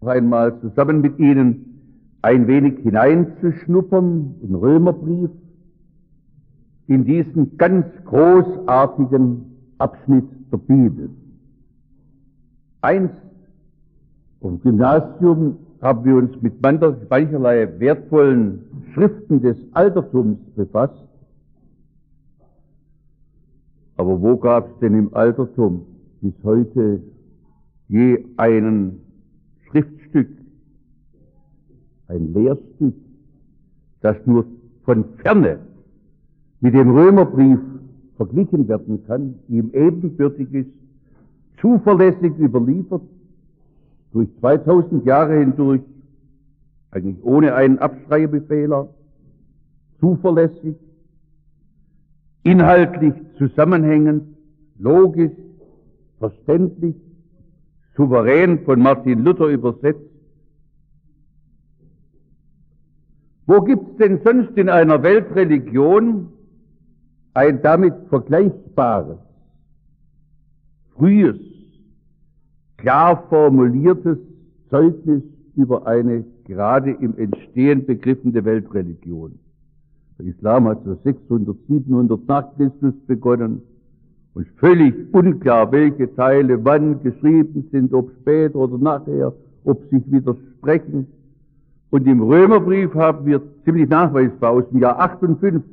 noch einmal zusammen mit Ihnen ein wenig hineinzuschnuppern in Römerbrief, in diesen ganz großartigen Abschnitt der Bibel. Einst im Gymnasium haben wir uns mit mancherlei wertvollen Schriften des Altertums befasst. Aber wo gab es denn im Altertum bis heute je einen Schriftstück, ein Lehrstück, das nur von Ferne mit dem Römerbrief verglichen werden kann, ihm ebenbürtig ist, zuverlässig überliefert, durch 2000 Jahre hindurch, eigentlich ohne einen Abschreibefehler, zuverlässig, inhaltlich zusammenhängend, logisch, verständlich, souverän von Martin Luther übersetzt. Wo gibt's denn sonst in einer Weltreligion ein damit vergleichbares, frühes, klar formuliertes Zeugnis über eine gerade im Entstehen begriffene Weltreligion? Der Islam hat so 600, 700 nach Christus begonnen und völlig unklar, welche Teile wann geschrieben sind, ob später oder nachher, ob sich widersprechen. Und im Römerbrief haben wir ziemlich nachweisbar aus dem Jahr 58,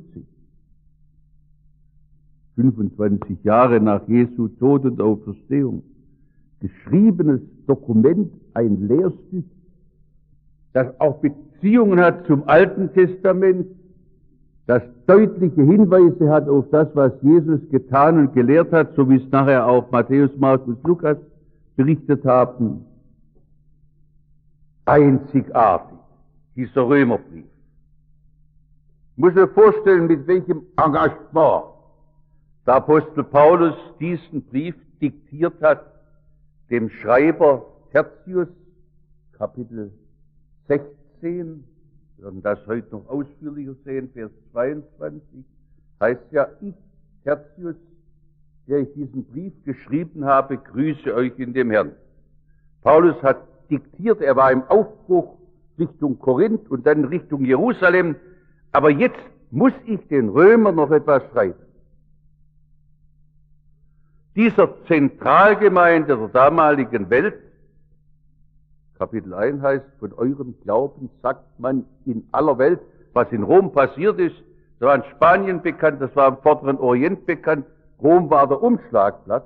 25 Jahre nach Jesu Tod und Auferstehung, geschriebenes Dokument, ein Lehrstück, das auch Beziehungen hat zum Alten Testament, das deutliche Hinweise hat auf das, was Jesus getan und gelehrt hat, so wie es nachher auch Matthäus, Markus, Lukas berichtet haben. Einzigartig, dieser Römerbrief. Ich muss mir vorstellen, mit welchem Engagement der Apostel Paulus diesen Brief diktiert hat, dem Schreiber Tertius, Kapitel 16, wir werden das heute noch ausführlicher sehen, Vers 22, heißt ja, ich, Tertius, der ich diesen Brief geschrieben habe, grüße euch in dem Herrn. Paulus hat diktiert, er war im Aufbruch Richtung Korinth und dann Richtung Jerusalem, aber jetzt muss ich den Römern noch etwas schreiben. Dieser Zentralgemeinde der damaligen Welt, Kapitel 1 heißt, von eurem Glauben sagt man in aller Welt, was in Rom passiert ist, das war in Spanien bekannt, das war im Vorderen Orient bekannt, Rom war der Umschlagplatz.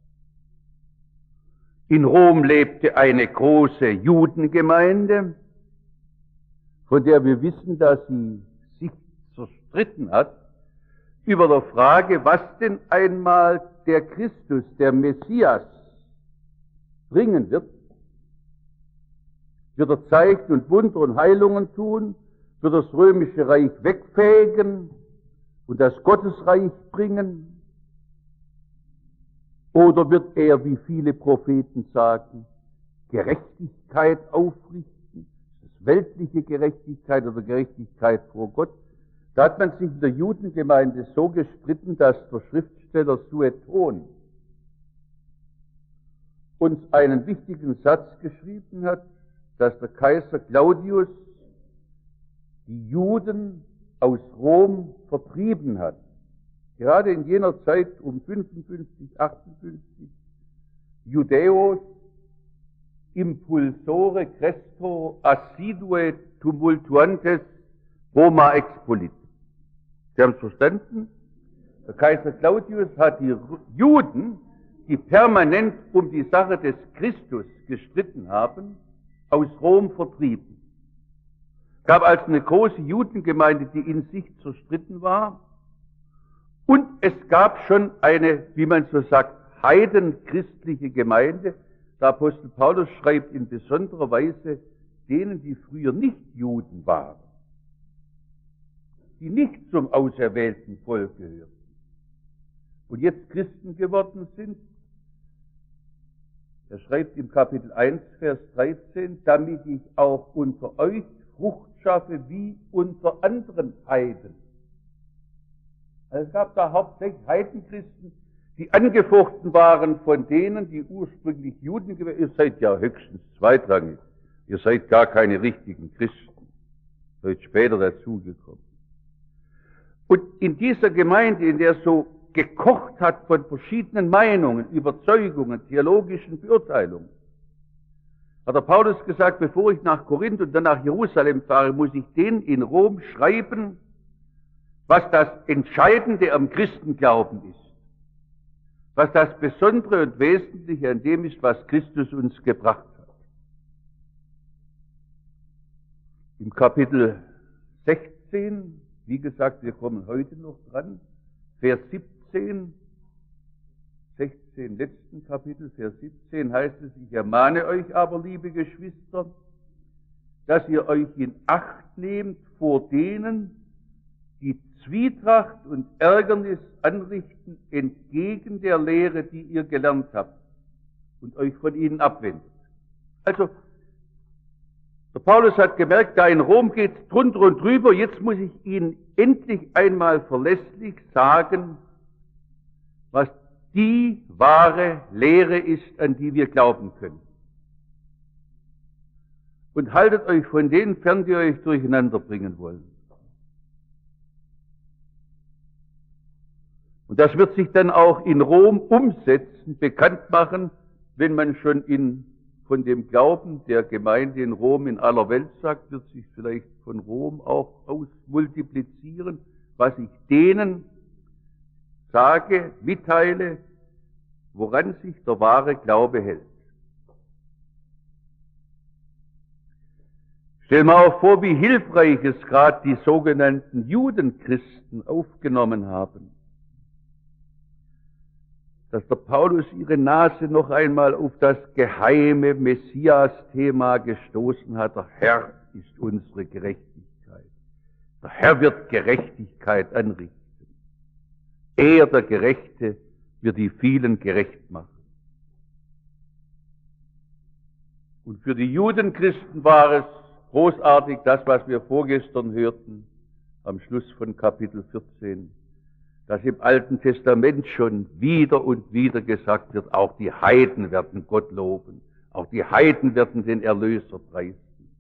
In Rom lebte eine große Judengemeinde, von der wir wissen, dass sie sich zerstritten hat, über der Frage, was denn einmal der Christus, der Messias, bringen wird. Wird er Zeichen und Wunder und Heilungen tun? Wird das römische Reich wegfegen und das Gottesreich bringen? Oder wird er, wie viele Propheten sagen, Gerechtigkeit aufrichten? Das weltliche Gerechtigkeit oder Gerechtigkeit vor Gott? Da hat man sich in der Judengemeinde so gestritten, dass der Schriftsteller Sueton uns einen wichtigen Satz geschrieben hat, dass der Kaiser Claudius die Juden aus Rom vertrieben hat. Gerade in jener Zeit um 55, 58, Judaeos impulsore Cresto assidue tumultuantes Roma expolit. Sie haben es verstanden? Der Kaiser Claudius hat die Juden, die permanent um die Sache des Christus gestritten haben, aus Rom vertrieben. Es gab also eine große Judengemeinde, die in sich zerstritten war. Und es gab schon eine, wie man so sagt, heidenchristliche Gemeinde. Der Apostel Paulus schreibt in besonderer Weise denen, die früher nicht Juden waren, die nicht zum auserwählten Volk gehörten und jetzt Christen geworden sind. Er schreibt im Kapitel 1, Vers 13, damit ich auch unter euch Frucht schaffe wie unter anderen Heiden. Also es gab da hauptsächlich Heidenchristen, die angefochten waren von denen, die ursprünglich Juden gewesen sind. Ihr seid ja höchstens zweitrangig. Ihr seid gar keine richtigen Christen. Seid später dazugekommen. Und in dieser Gemeinde, in der so gekocht hat von verschiedenen Meinungen, Überzeugungen, theologischen Beurteilungen, hat der Paulus gesagt, bevor ich nach Korinth und dann nach Jerusalem fahre, muss ich denen in Rom schreiben, was das Entscheidende am Christenglauben ist. Was das Besondere und Wesentliche an dem ist, was Christus uns gebracht hat. Im Kapitel 16, wie gesagt, wir kommen heute noch dran, Vers 17, 16, letzten Kapitel, Vers 17 heißt es, ich ermahne euch aber, liebe Geschwister, dass ihr euch in Acht nehmt vor denen, die Zwietracht und Ärgernis anrichten entgegen der Lehre, die ihr gelernt habt und euch von ihnen abwendet. Also, der Paulus hat gemerkt, da in Rom geht's drunter und drüber, jetzt muss ich Ihnen endlich einmal verlässlich sagen, was die wahre Lehre ist, an die wir glauben können. Und haltet euch von denen fern, die euch durcheinander bringen wollen. Und das wird sich dann auch in Rom umsetzen, bekannt machen, wenn man schon von dem Glauben der Gemeinde in Rom in aller Welt sagt, wird sich vielleicht von Rom auch aus multiplizieren, was ich denen sage, mitteile, woran sich der wahre Glaube hält. Stell mal auch vor, wie hilfreich es gerade die sogenannten Judenchristen aufgenommen haben, dass der Paulus ihre Nase noch einmal auf das geheime Messias-Thema gestoßen hat. Der Herr ist unsere Gerechtigkeit. Der Herr wird Gerechtigkeit anrichten. Er, der Gerechte, wird die vielen gerecht machen. Und für die Judenchristen war es großartig, das, was wir vorgestern hörten, am Schluss von Kapitel 14, dass im Alten Testament schon wieder und wieder gesagt wird, auch die Heiden werden Gott loben, auch die Heiden werden den Erlöser preisen.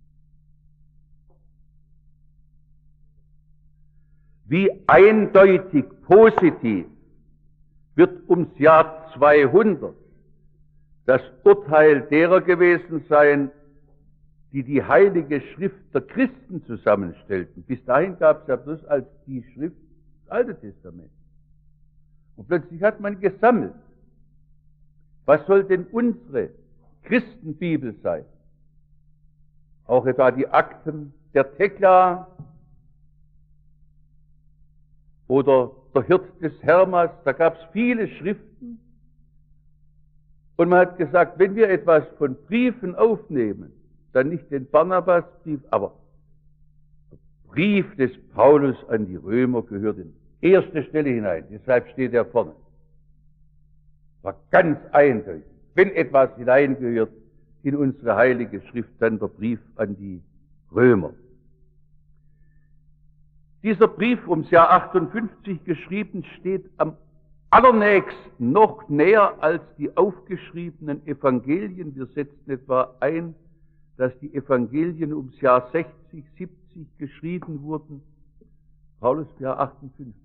Wie eindeutig positiv wird ums Jahr 200 das Urteil derer gewesen sein, die die Heilige Schrift der Christen zusammenstellten. Bis dahin gab es ja bloß als die Schrift das Alte Testament. Und plötzlich hat man gesammelt. Was soll denn unsere Christenbibel sein? Auch etwa die Akten der Thekla oder der Hirt des Hermas, da gab es viele Schriften. Und man hat gesagt, wenn wir etwas von Briefen aufnehmen, dann nicht den Barnabasbrief, aber der Brief des Paulus an die Römer gehört in erste Stelle hinein, deshalb steht er vorne. War ganz eindeutig. Wenn etwas hineingehört in unsere heilige Schrift, dann der Brief an die Römer. Dieser Brief ums Jahr 58 geschrieben steht am allernächsten, noch näher als die aufgeschriebenen Evangelien. Wir setzen etwa ein, dass die Evangelien ums Jahr 60, 70 geschrieben wurden. Paulus Jahr 58.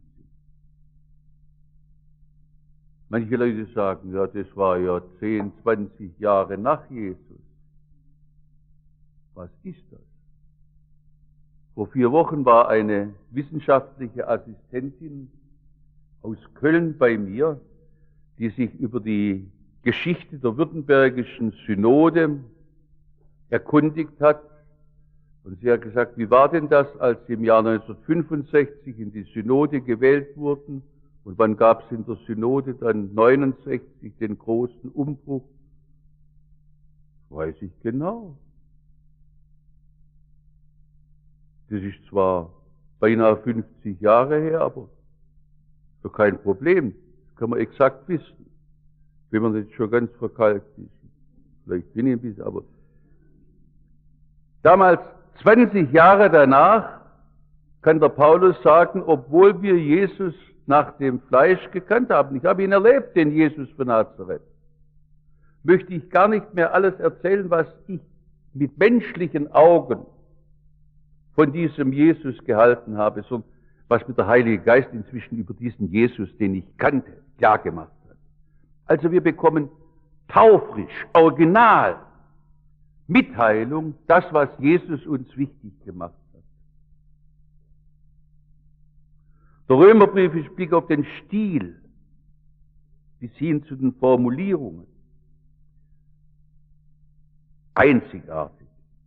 Manche Leute sagen, ja, das war ja 10, 20 Jahre nach Jesus. Was ist das? Vor 4 Wochen war eine wissenschaftliche Assistentin aus Köln bei mir, die sich über die Geschichte der württembergischen Synode erkundigt hat. Und sie hat gesagt, wie war denn das, als sie im Jahr 1965 in die Synode gewählt wurden? Und wann gab es in der Synode dann 69 den großen Umbruch? Das weiß ich genau. Das ist zwar beinahe 50 Jahre her, aber so kein Problem. Das kann man exakt wissen. Wenn man jetzt schon ganz verkalkt ist. Vielleicht bin ich ein bisschen, aber damals, 20 Jahre danach, kann der Paulus sagen, obwohl wir Jesus nach dem Fleisch gekannt haben, ich habe ihn erlebt, den Jesus von Nazareth, möchte ich gar nicht mehr alles erzählen, was ich mit menschlichen Augen von diesem Jesus gehalten habe, sondern was mir der Heilige Geist inzwischen über diesen Jesus, den ich kannte, klar gemacht hat. Also wir bekommen taufrisch, original, Mitteilung, das, was Jesus uns wichtig gemacht hat. Der Römerbrief ist Blick auf den Stil bis hin zu den Formulierungen einzigartig.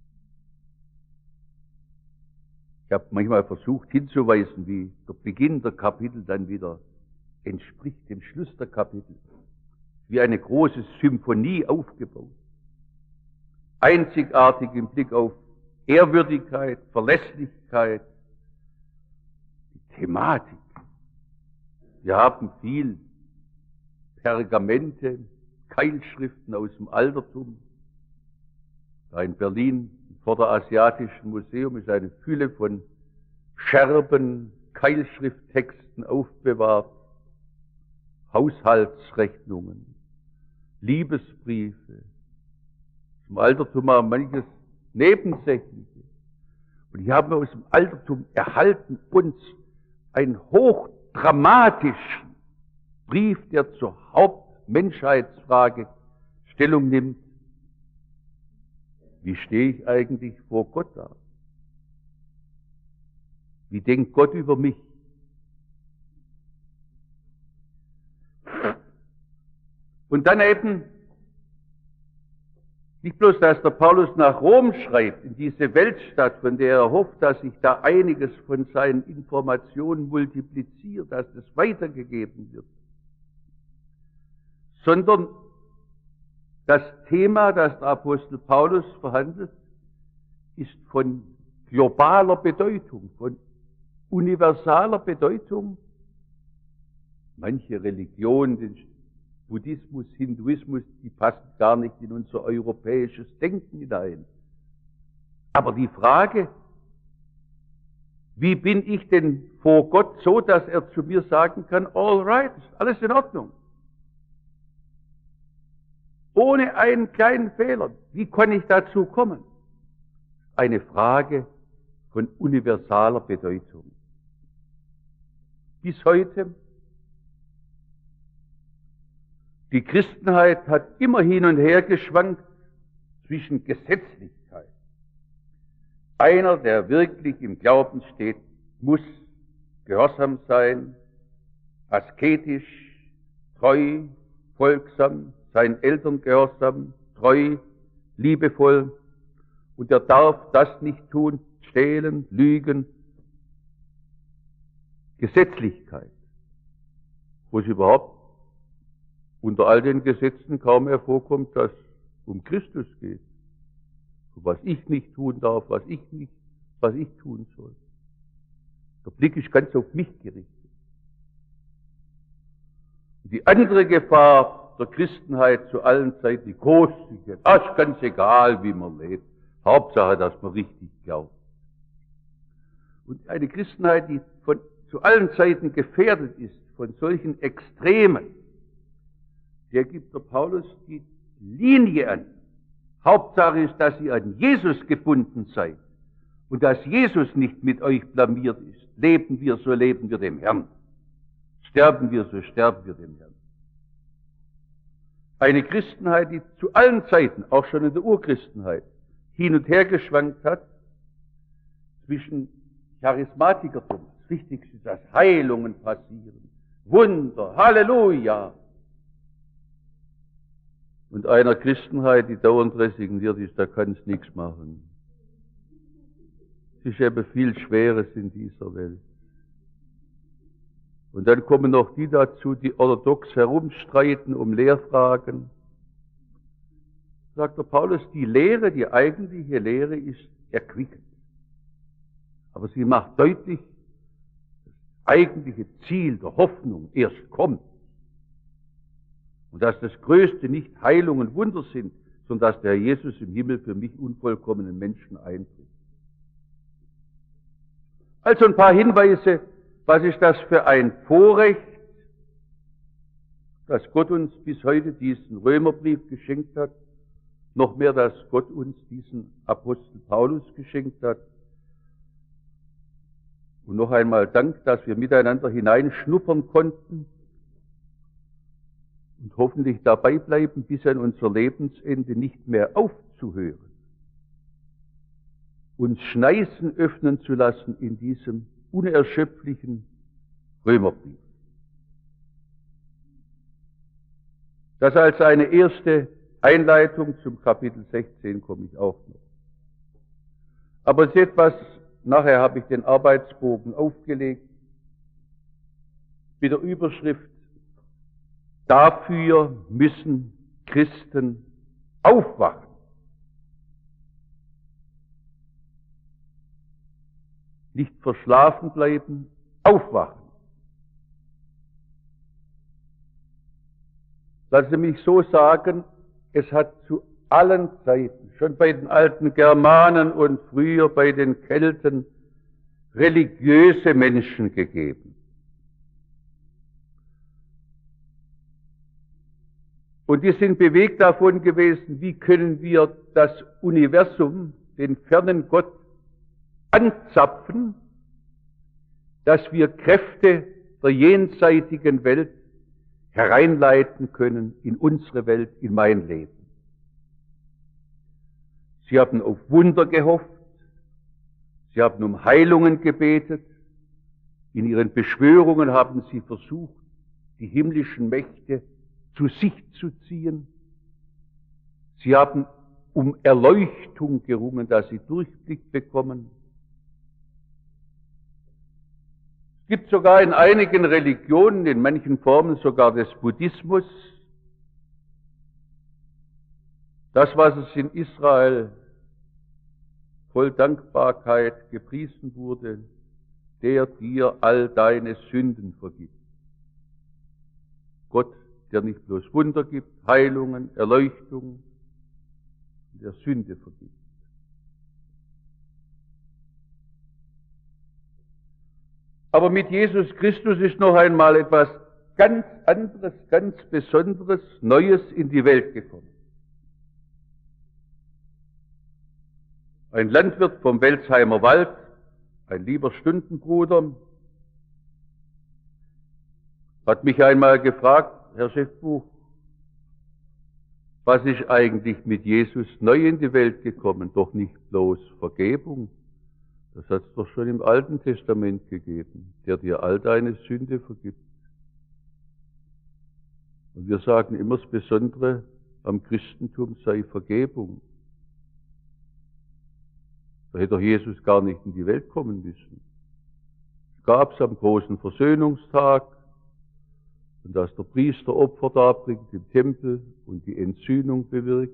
Ich habe manchmal versucht hinzuweisen, wie der Beginn der Kapitel dann wieder entspricht dem Schluss der Kapitel. Wie eine große Symphonie aufgebaut. Einzigartig im Blick auf Ehrwürdigkeit, Verlässlichkeit, die Thematik. Wir haben viel Pergamente, Keilschriften aus dem Altertum. Da in Berlin, vor der Asiatischen Museum, ist eine Fülle von Scherben, Keilschrifttexten aufbewahrt, Haushaltsrechnungen, Liebesbriefe. Im Altertum haben manches Nebensächliche. Und die haben aus dem Altertum erhalten uns einen hochdramatischen Brief, der zur Hauptmenschheitsfrage Stellung nimmt. Wie stehe ich eigentlich vor Gott da? Wie denkt Gott über mich? Und dann eben nicht bloß, dass der Paulus nach Rom schreibt, in diese Weltstadt, von der er hofft, dass sich da einiges von seinen Informationen multipliziert, dass es weitergegeben wird, sondern das Thema, das der Apostel Paulus verhandelt, ist von globaler Bedeutung, von universaler Bedeutung. Manche Religionen, den Buddhismus, Hinduismus, die passen gar nicht in unser europäisches Denken hinein. Aber die Frage, wie bin ich denn vor Gott so, dass er zu mir sagen kann, all right, ist alles in Ordnung. Ohne einen kleinen Fehler. Wie kann ich dazu kommen? Eine Frage von universaler Bedeutung. Bis heute, die Christenheit hat immer hin und her geschwankt zwischen Gesetzlichkeit. Einer, der wirklich im Glauben steht, muss gehorsam sein, asketisch, treu, folgsam, seinen Eltern gehorsam, treu, liebevoll, und er darf das nicht tun, stehlen, lügen. Gesetzlichkeit, wo es überhaupt unter all den Gesetzen kaum hervorkommt, dass es um Christus geht. Was ich nicht tun darf, was ich tun soll. Der Blick ist ganz auf mich gerichtet. Die andere Gefahr der Christenheit zu allen Zeiten, die großzügige, es ist ganz egal, wie man lebt. Hauptsache, dass man richtig glaubt. Und eine Christenheit, die zu allen Zeiten gefährdet ist von solchen Extremen, der gibt der Paulus die Linie an. Hauptsache ist, dass ihr an Jesus gebunden seid und dass Jesus nicht mit euch blamiert ist. Leben wir, so leben wir dem Herrn. Sterben wir, so sterben wir dem Herrn. Eine Christenheit, die zu allen Zeiten, auch schon in der Urchristenheit, hin und her geschwankt hat zwischen Charismatikertum. Das Wichtigste ist, dass Heilungen passieren. Wunder, Halleluja. Und einer Christenheit, die dauernd resigniert ist, da kann es nichts machen. Es ist eben viel Schweres in dieser Welt. Und dann kommen noch die dazu, die orthodox herumstreiten um Lehrfragen. Sagt der Paulus, die Lehre, die eigentliche Lehre ist erquickend. Aber sie macht deutlich, das eigentliche Ziel der Hoffnung erst kommt. Und dass das Größte nicht Heilung und Wunder sind, sondern dass der Jesus im Himmel für mich unvollkommenen Menschen eintritt. Also ein paar Hinweise, was ist das für ein Vorrecht, dass Gott uns bis heute diesen Römerbrief geschenkt hat, noch mehr, dass Gott uns diesen Apostel Paulus geschenkt hat. Und noch einmal Dank, dass wir miteinander hineinschnuppern konnten und hoffentlich dabei bleiben, bis an unser Lebensende nicht mehr aufzuhören, uns Schneisen öffnen zu lassen in diesem unerschöpflichen Römerbrief. Das als eine erste Einleitung zum Kapitel 16 komme ich auch noch. Aber es ist etwas, nachher habe ich den Arbeitsbogen aufgelegt, mit der Überschrift: Dafür müssen Christen aufwachen. Nicht verschlafen bleiben, aufwachen. Lassen Sie mich so sagen, es hat zu allen Zeiten, schon bei den alten Germanen und früher bei den Kelten, religiöse Menschen gegeben. Und die sind bewegt davon gewesen, wie können wir das Universum, den fernen Gott, anzapfen, dass wir Kräfte der jenseitigen Welt hereinleiten können in unsere Welt, in mein Leben. Sie haben auf Wunder gehofft, sie haben um Heilungen gebetet, in ihren Beschwörungen haben sie versucht, die himmlischen Mächte zu sich zu ziehen. Sie haben um Erleuchtung gerungen, dass sie Durchblick bekommen. Es gibt sogar in einigen Religionen, in manchen Formen sogar des Buddhismus, das, was es in Israel voll Dankbarkeit gepriesen wurde, der dir all deine Sünden vergibt. Gott, der nicht bloß Wunder gibt, Heilungen, Erleuchtung, der Sünde vergibt. Aber mit Jesus Christus ist noch einmal etwas ganz anderes, ganz Besonderes, Neues in die Welt gekommen. Ein Landwirt vom Welsheimer Wald, ein lieber Stundenbruder, hat mich einmal gefragt: Herr Schäffbuch, was ist eigentlich mit Jesus neu in die Welt gekommen? Doch nicht bloß Vergebung. Das hat es doch schon im Alten Testament gegeben, der dir all deine Sünde vergibt. Und wir sagen immer, das Besondere am Christentum sei Vergebung. Da hätte doch Jesus gar nicht in die Welt kommen müssen. Es gab es am großen Versöhnungstag, und dass der Priester Opfer darbringt im Tempel und die Entsühnung bewirkt.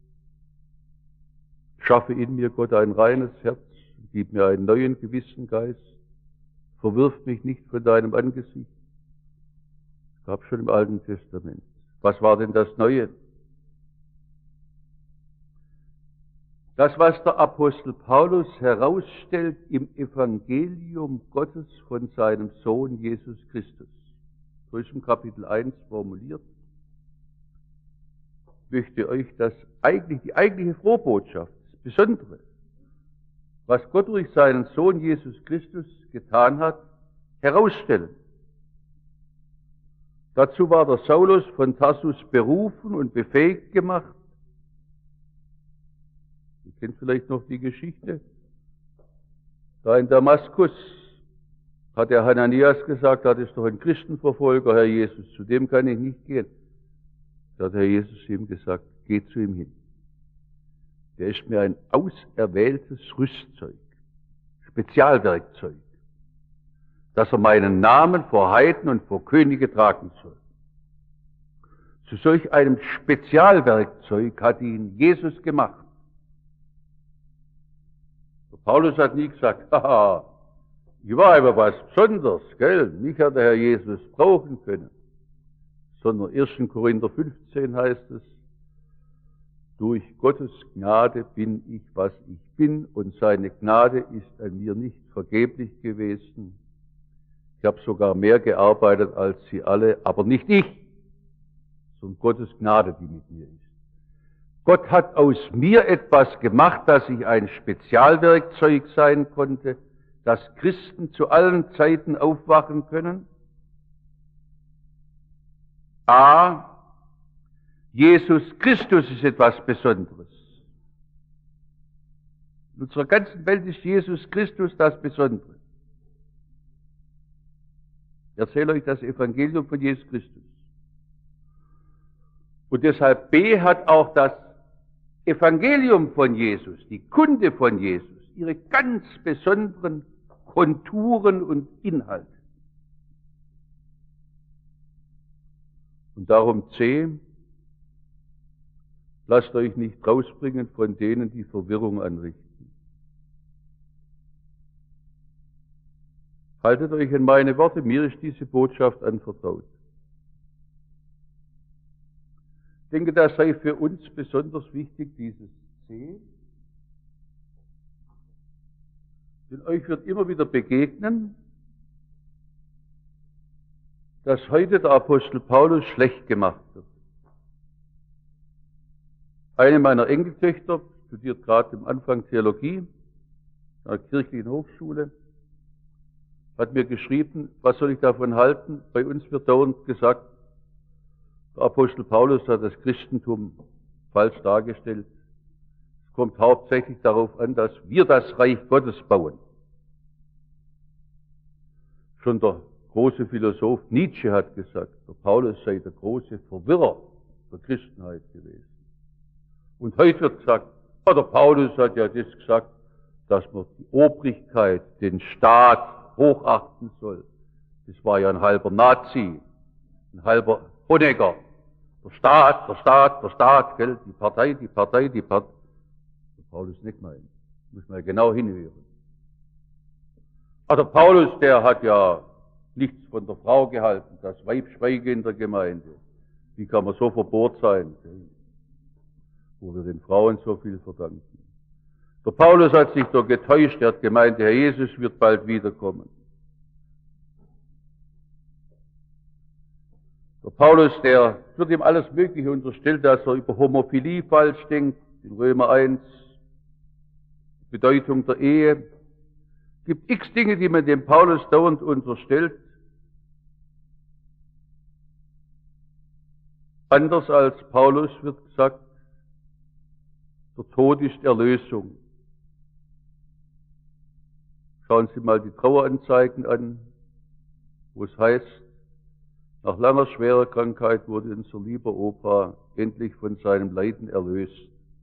Schaffe in mir, Gott, ein reines Herz, gib mir einen neuen Gewissengeist, verwirf mich nicht von deinem Angesicht. Das gab es schon im Alten Testament. Was war denn das Neue? Das, was der Apostel Paulus herausstellt im Evangelium Gottes von seinem Sohn Jesus Christus, so ist im Kapitel 1 formuliert, möchte euch die eigentliche Frohbotschaft, das Besondere, was Gott durch seinen Sohn Jesus Christus getan hat, herausstellen. Dazu war der Saulus von Tarsus berufen und befähigt gemacht. Ihr kennt vielleicht noch die Geschichte. Da in Damaskus hat der Hananias gesagt, das ist doch ein Christenverfolger, Herr Jesus, zu dem kann ich nicht gehen. Da hat Herr Jesus ihm gesagt, geh zu ihm hin. Der ist mir ein auserwähltes Rüstzeug, Spezialwerkzeug, dass er meinen Namen vor Heiden und vor Könige tragen soll. Zu solch einem Spezialwerkzeug hat ihn Jesus gemacht. Der Paulus hat nie gesagt, haha, ich war aber was Besonderes, gell? Mich hat der Herr Jesus brauchen können. Sondern 1. Korinther 15 heißt es, durch Gottes Gnade bin ich, was ich bin, und seine Gnade ist an mir nicht vergeblich gewesen. Ich habe sogar mehr gearbeitet als sie alle, aber nicht ich, sondern Gottes Gnade, die mit mir ist. Gott hat aus mir etwas gemacht, dass ich ein Spezialwerkzeug sein konnte, dass Christen zu allen Zeiten aufwachen können. A. Jesus Christus ist etwas Besonderes. In unserer ganzen Welt ist Jesus Christus das Besondere. Ich erzähle euch das Evangelium von Jesus Christus. Und deshalb B hat auch das Evangelium von Jesus, die Kunde von Jesus, ihre ganz besonderen Konturen und Inhalte. Und darum C, lasst euch nicht rausbringen von denen, die Verwirrung anrichten. Haltet euch an meine Worte, mir ist diese Botschaft anvertraut. Ich denke, das sei für uns besonders wichtig, dieses C. Denn euch wird immer wieder begegnen, dass heute der Apostel Paulus schlecht gemacht wird. Eine meiner Enkeltöchter studiert gerade am Anfang Theologie an einer kirchlichen Hochschule, hat mir geschrieben, was soll ich davon halten? Bei uns wird dauernd gesagt, der Apostel Paulus hat das Christentum falsch dargestellt. Es kommt hauptsächlich darauf an, dass wir das Reich Gottes bauen. Schon der große Philosoph Nietzsche hat gesagt, der Paulus sei der große Verwirrer der Christenheit gewesen. Und heute wird gesagt, der Paulus hat ja das gesagt, dass man die Obrigkeit, den Staat hochachten soll. Das war ja ein halber Nazi, ein halber Honecker. Der Staat, gell? Die Partei. Der Paulus nicht meinen. Muss man genau hinhören. Der Paulus, der hat ja nichts von der Frau gehalten, das Weib schweige in der Gemeinde. Wie kann man so verbohrt sein? Wo wir den Frauen so viel verdanken. Der Paulus hat sich doch getäuscht, er hat gemeint, der Herr Jesus wird bald wiederkommen. Der Paulus, der wird ihm alles Mögliche unterstellt, dass er über Homophilie falsch denkt, in Römer 1, Bedeutung der Ehe. Es gibt x Dinge, die man dem Paulus dauernd unterstellt. Anders als Paulus wird gesagt, der Tod ist Erlösung. Schauen Sie mal die Traueranzeigen an, wo es heißt, nach langer schwerer Krankheit wurde unser lieber Opa endlich von seinem Leiden erlöst.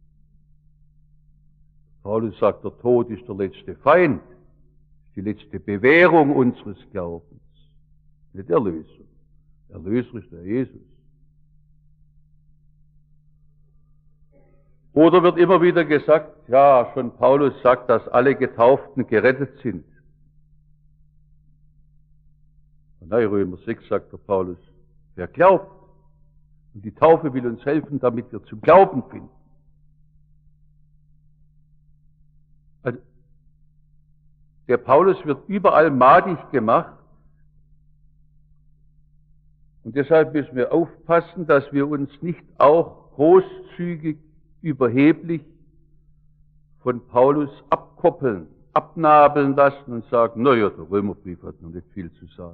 Paulus sagt, der Tod ist der letzte Feind, die letzte Bewährung unseres Glaubens, nicht Erlösung. Erlöser ist der Jesus. Oder wird immer wieder gesagt, ja, schon Paulus sagt, dass alle Getauften gerettet sind. Nein, Römer 6 sagt der Paulus, wer glaubt, und die Taufe will uns helfen, damit wir zum Glauben finden. Also, der Paulus wird überall madig gemacht, und deshalb müssen wir aufpassen, dass wir uns nicht auch großzügig, überheblich von Paulus abkoppeln, abnabeln lassen und sagen, naja, der Römerbrief hat noch nicht viel zu sagen.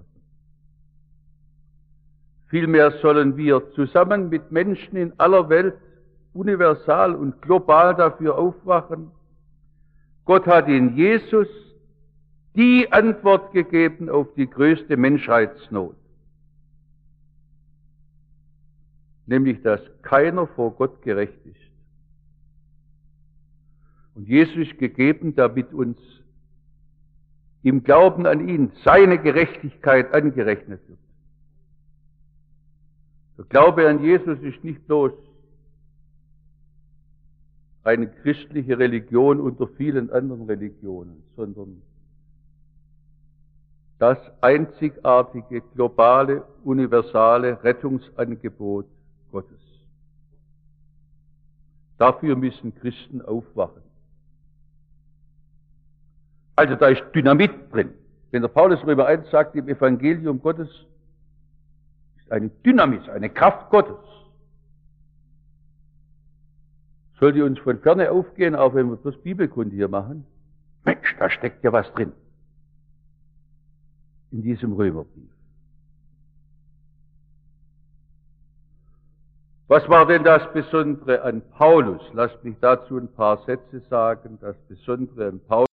Vielmehr sollen wir zusammen mit Menschen in aller Welt universal und global dafür aufwachen. Gott hat in Jesus die Antwort gegeben auf die größte Menschheitsnot. Nämlich, dass keiner vor Gott gerecht ist. Und Jesus ist gegeben, damit uns im Glauben an ihn seine Gerechtigkeit angerechnet wird. Der Glaube an Jesus ist nicht bloß eine christliche Religion unter vielen anderen Religionen, sondern das einzigartige, globale, universale Rettungsangebot Gottes. Dafür müssen Christen aufwachen. Also da ist Dynamit drin. Wenn der Paulus Römer 1 sagt, im Evangelium Gottes ist eine Dynamis, eine Kraft Gottes. Sollte uns von ferne aufgehen, auch wenn wir bloß Bibelkunde hier machen. Mensch, da steckt ja was drin. In diesem Römerbrief. Was war denn das Besondere an Paulus? Lasst mich dazu ein paar Sätze sagen. Das Besondere an Paulus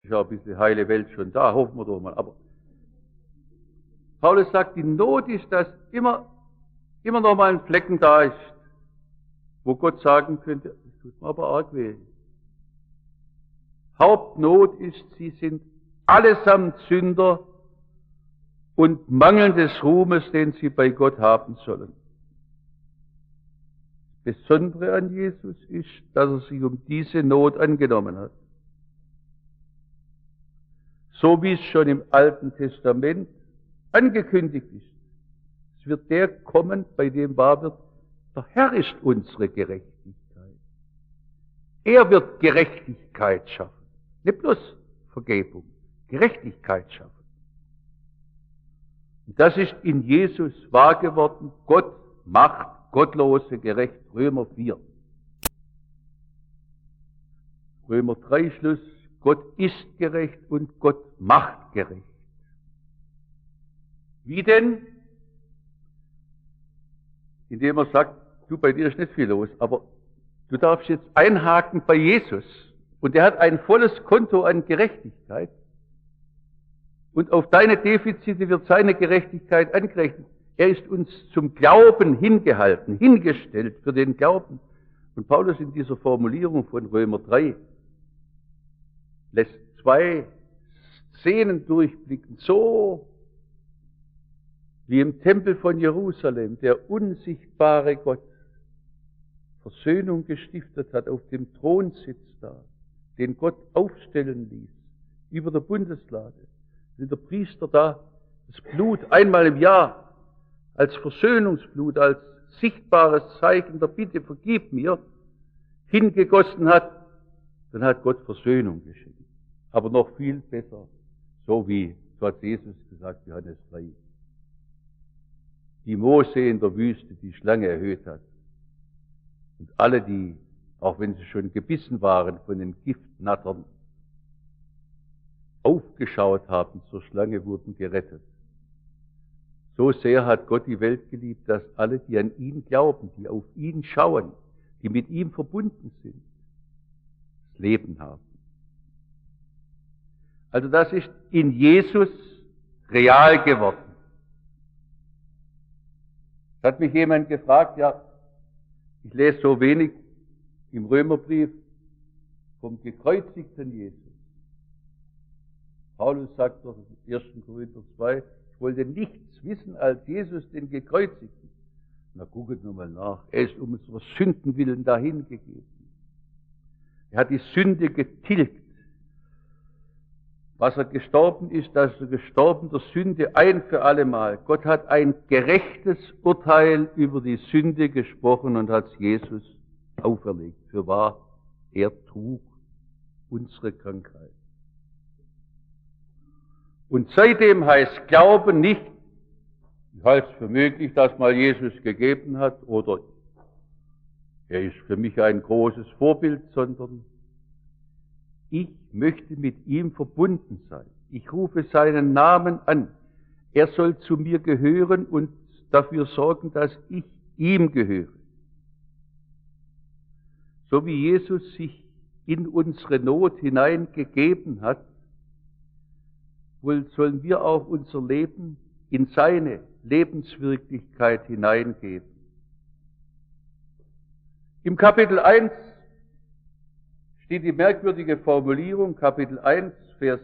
ist ja ein bisschen heile Welt schon da, hoffen wir doch mal. Aber Paulus sagt, die Not ist, dass immer noch mal ein Flecken da ist, wo Gott sagen könnte, das tut mir aber arg weh. Hauptnot ist, sie sind allesamt Sünder und mangeln des Ruhmes, den sie bei Gott haben sollen. Das Besondere an Jesus ist, dass er sich um diese Not angenommen hat. So wie es schon im Alten Testament angekündigt ist. Es wird der kommen, bei dem wahr wird, der Herr ist unsere Gerechtigkeit. Er wird Gerechtigkeit schaffen. Nicht bloß Vergebung, Gerechtigkeit schaffen. Und das ist in Jesus wahr geworden. Gott macht Gottlose gerecht. Römer 4. Römer 3 Schluss. Gott ist gerecht und Gott macht gerecht. Wie denn? Indem er sagt, du, bei dir ist nicht viel los, aber du darfst jetzt einhaken bei Jesus. Und er hat ein volles Konto an Gerechtigkeit. Und auf deine Defizite wird seine Gerechtigkeit angerechnet. Er ist uns zum Glauben hingehalten, hingestellt für den Glauben. Und Paulus in dieser Formulierung von Römer 3 lässt zwei Szenen durchblicken, so wie im Tempel von Jerusalem der unsichtbare Gott Versöhnung gestiftet hat, auf dem Thronsitz da, den Gott aufstellen ließ, über der Bundeslade. Wenn der Priester da das Blut einmal im Jahr als Versöhnungsblut, als sichtbares Zeichen der Bitte, vergib mir, hingegossen hat, dann hat Gott Versöhnung geschenkt. Aber noch viel besser, so hat Jesus gesagt, Johannes 3. Die Mose in der Wüste die Schlange erhöht hat. Und alle, die, auch wenn sie schon gebissen waren von den Giftnattern, aufgeschaut haben zur Schlange, wurden gerettet. So sehr hat Gott die Welt geliebt, dass alle, die an ihn glauben, die auf ihn schauen, die mit ihm verbunden sind, das Leben haben. Also das ist in Jesus real geworden. Es hat mich jemand gefragt, ja, ich lese so wenig im Römerbrief vom gekreuzigten Jesus. Paulus sagt doch in 1. Korinther 2, ich wollte nichts wissen als Jesus den Gekreuzigten. Na, guckt nur mal nach. Er ist um unserer Sünden willen dahingegeben. Er hat die Sünde getilgt. Was er gestorben ist, dass er gestorben der Sünde ein für allemal. Gott hat ein gerechtes Urteil über die Sünde gesprochen und hat es Jesus auferlegt. Fürwahr, er trug unsere Krankheit. Und seitdem heißt Glauben nicht, ich halte es für möglich, dass mal Jesus gegeben hat, oder er ist für mich ein großes Vorbild, sondern ich möchte mit ihm verbunden sein. Ich rufe seinen Namen an. Er soll zu mir gehören und dafür sorgen, dass ich ihm gehöre. So wie Jesus sich in unsere Not hineingegeben hat, sollen wir auch unser Leben in seine Lebenswirklichkeit hineingeben. Im Kapitel 1 steht die merkwürdige Formulierung, Kapitel 1, Vers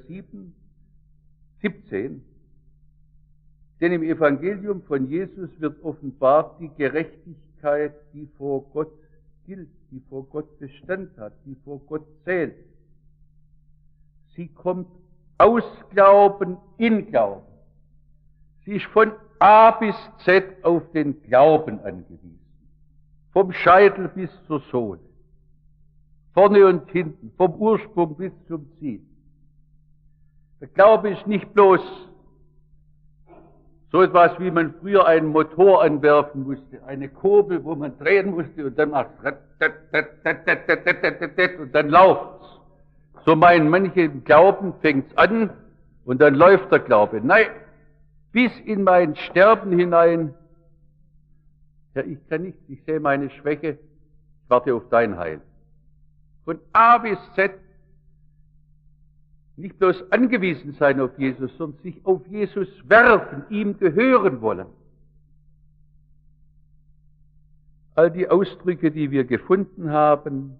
17. Denn im Evangelium von Jesus wird offenbart die Gerechtigkeit, die vor Gott gilt, die vor Gott Bestand hat, die vor Gott zählt. Sie kommt aus Glauben in Glauben. Sie ist von A bis Z auf den Glauben angewiesen. Vom Scheitel bis zur Sohle. Vorne und hinten, vom Ursprung bis zum Ziel. Der Glaube ist nicht bloß so etwas, wie man früher einen Motor anwerfen musste, eine Kurbel, wo man drehen musste und dann macht und dann läuft's. So meinen manche im Glauben, fängt's an und dann läuft der Glaube. Nein, bis in mein Sterben hinein. Ja, ich kann nicht, ich sehe meine Schwäche, ich warte auf dein Heil. Von A bis Z Nicht bloß angewiesen sein auf Jesus, sondern sich auf Jesus werfen, ihm gehören wollen. All die Ausdrücke, die wir gefunden haben,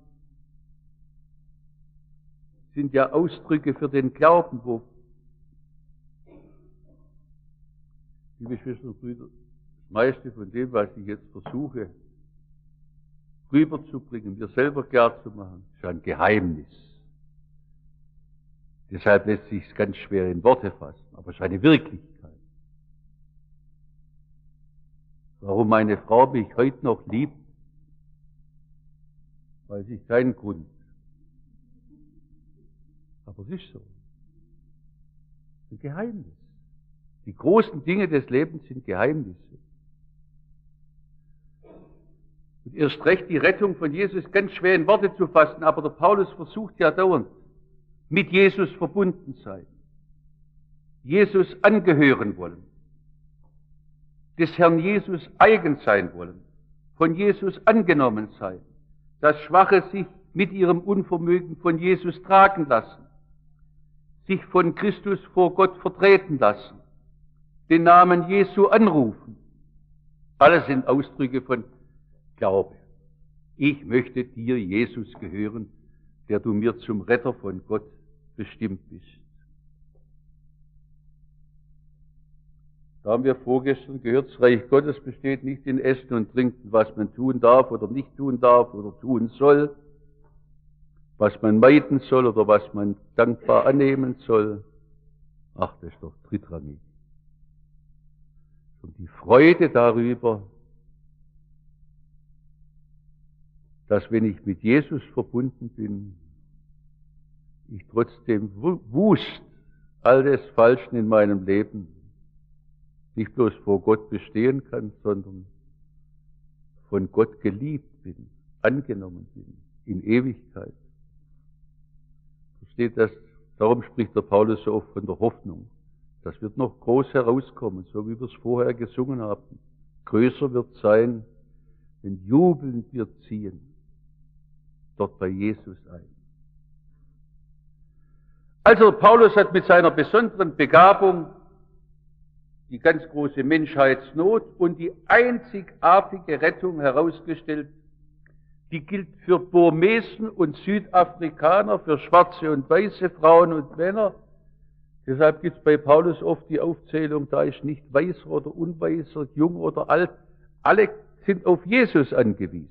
sind ja Ausdrücke für den Glauben, wo, liebe Schwestern und Brüder, das meiste von dem, was ich jetzt versuche, rüberzubringen, mir selber klar zu machen, ist ein Geheimnis. Deshalb lässt sich es ganz schwer in Worte fassen, aber es ist eine Wirklichkeit. Warum meine Frau mich heute noch liebt, weiß ich keinen Grund. Aber es ist so. Ein Geheimnis. Die großen Dinge des Lebens sind Geheimnisse. Und erst recht die Rettung von Jesus ganz schwer in Worte zu fassen, aber der Paulus versucht ja dauernd, mit Jesus verbunden sein, Jesus angehören wollen, des Herrn Jesus eigen sein wollen, von Jesus angenommen sein, das Schwache sich mit ihrem Unvermögen von Jesus tragen lassen, sich von Christus vor Gott vertreten lassen, den Namen Jesu anrufen. Alles sind Ausdrücke von Glaube. Ich möchte dir, Jesus, gehören, der du mir zum Retter von Gott bestimmt bist. Da haben wir vorgestern gehört, das Reich Gottes besteht nicht in Essen und Trinken, was man tun darf oder nicht tun darf oder tun soll, was man meiden soll oder was man dankbar annehmen soll. Ach, das ist doch drittrangig. Und die Freude darüber, dass wenn ich mit Jesus verbunden bin, ich trotzdem Wust all des Falschen in meinem Leben nicht bloß vor Gott bestehen kann, sondern von Gott geliebt bin, angenommen bin, in Ewigkeit. Versteht das? Darum spricht der Paulus so oft von der Hoffnung. Das wird noch groß herauskommen, so wie wir es vorher gesungen haben. Größer wird sein, denn jubelnd wir ziehen dort bei Jesus ein. Also Paulus hat mit seiner besonderen Begabung die ganz große Menschheitsnot und die einzigartige Rettung herausgestellt. Die gilt für Burmesen und Südafrikaner, für schwarze und weiße Frauen und Männer. Deshalb gibt es bei Paulus oft die Aufzählung, da ist nicht weißer oder unweißer, jung oder alt. Alle sind auf Jesus angewiesen.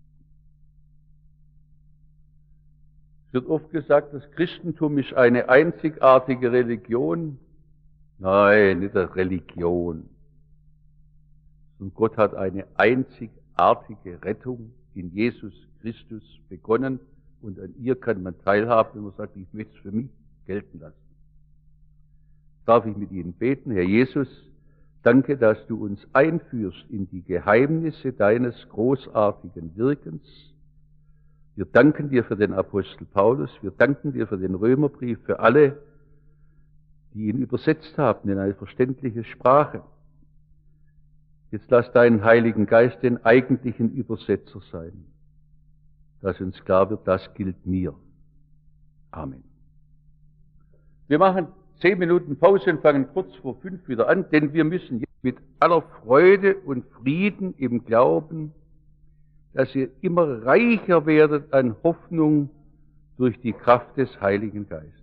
Es wird oft gesagt, das Christentum ist eine einzigartige Religion. Nein, nicht eine Religion. Und Gott hat eine einzigartige Rettung in Jesus Christus begonnen und an ihr kann man teilhaben, wenn man sagt, ich möchte es für mich gelten lassen. Darf ich mit Ihnen beten? Herr Jesus, danke, dass du uns einführst in die Geheimnisse deines großartigen Wirkens. Wir danken dir für den Apostel Paulus, wir danken dir für den Römerbrief, für alle, die ihn übersetzt haben in eine verständliche Sprache. Jetzt lass deinen Heiligen Geist den eigentlichen Übersetzer sein, dass uns klar wird, das gilt mir. Amen. Wir machen 10 Minuten Pause und fangen kurz vor 5 wieder an, denn wir müssen jetzt mit aller Freude und Frieden im Glauben, dass ihr immer reicher werdet an Hoffnung durch die Kraft des Heiligen Geistes.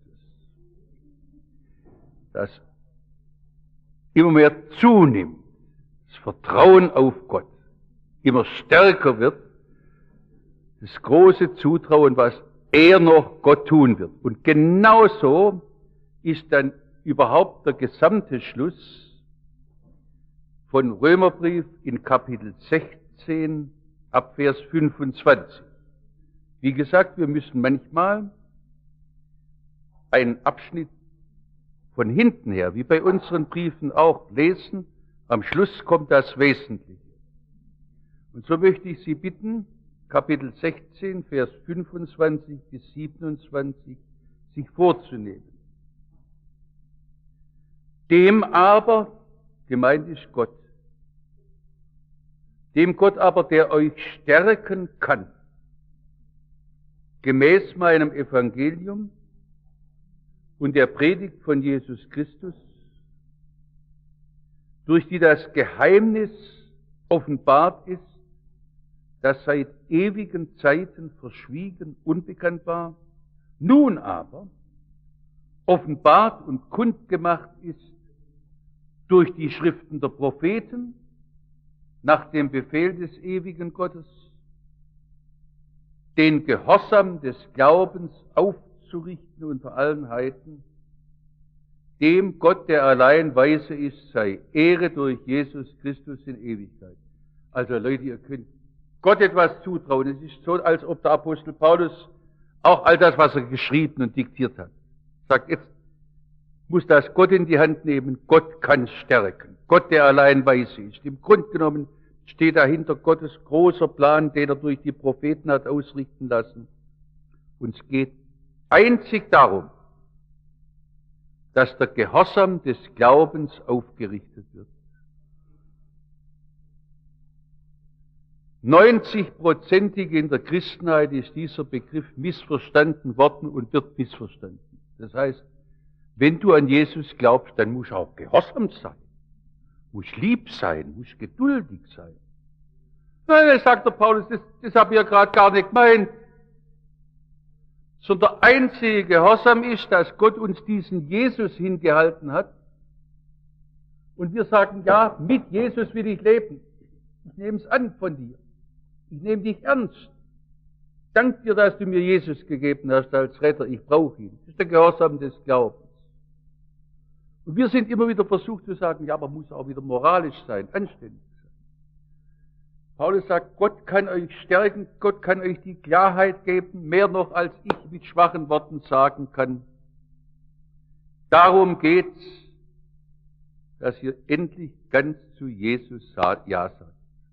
Dass immer mehr zunimmt, das Vertrauen auf Gott immer stärker wird, das große Zutrauen, was er noch Gott tun wird. Und genauso ist dann überhaupt der gesamte Schluss von Römerbrief in Kapitel 16 ab Vers 25. Wie gesagt, wir müssen manchmal einen Abschnitt von hinten her, wie bei unseren Briefen auch, lesen. Am Schluss kommt das Wesentliche. Und so möchte ich Sie bitten, Kapitel 16, Vers 25 bis 27 sich vorzunehmen. Dem aber, gemeint ist Gott, dem Gott aber, der euch stärken kann, gemäß meinem Evangelium und der Predigt von Jesus Christus, durch die das Geheimnis offenbart ist, das seit ewigen Zeiten verschwiegen, unbekannt war, nun aber offenbart und kundgemacht ist durch die Schriften der Propheten, nach dem Befehl des ewigen Gottes, den Gehorsam des Glaubens aufzurichten unter allen Heiden, dem Gott, der allein weise ist, sei Ehre durch Jesus Christus in Ewigkeit. Also Leute, ihr könnt Gott etwas zutrauen. Es ist so, als ob der Apostel Paulus auch all das, was er geschrieben und diktiert hat, sagt, jetzt muss das Gott in die Hand nehmen. Gott kann stärken. Gott, der allein weise ist. Im Grunde genommen steht dahinter Gottes großer Plan, den er durch die Propheten hat ausrichten lassen. Und es geht einzig darum, dass der Gehorsam des Glaubens aufgerichtet wird. 90%ig in der Christenheit ist dieser Begriff missverstanden worden und wird missverstanden. Das heißt, wenn du an Jesus glaubst, dann musst du auch gehorsam sein, musst lieb sein, musst geduldig sein. Nein, sagt der Paulus, das habe ich ja gerade gar nicht gemeint. Sondern der einzige Gehorsam ist, dass Gott uns diesen Jesus hingehalten hat. Und wir sagen, ja, mit Jesus will ich leben. Ich nehme es an von dir. Ich nehme dich ernst. Dank dir, dass du mir Jesus gegeben hast als Retter. Ich brauche ihn. Das ist der Gehorsam des Glaubens. Und wir sind immer wieder versucht zu sagen, ja, aber muss auch wieder moralisch sein, anständig sein. Paulus sagt, Gott kann euch stärken, Gott kann euch die Klarheit geben, mehr noch als ich mit schwachen Worten sagen kann. Darum geht's, dass ihr endlich ganz zu Jesus Ja sagt.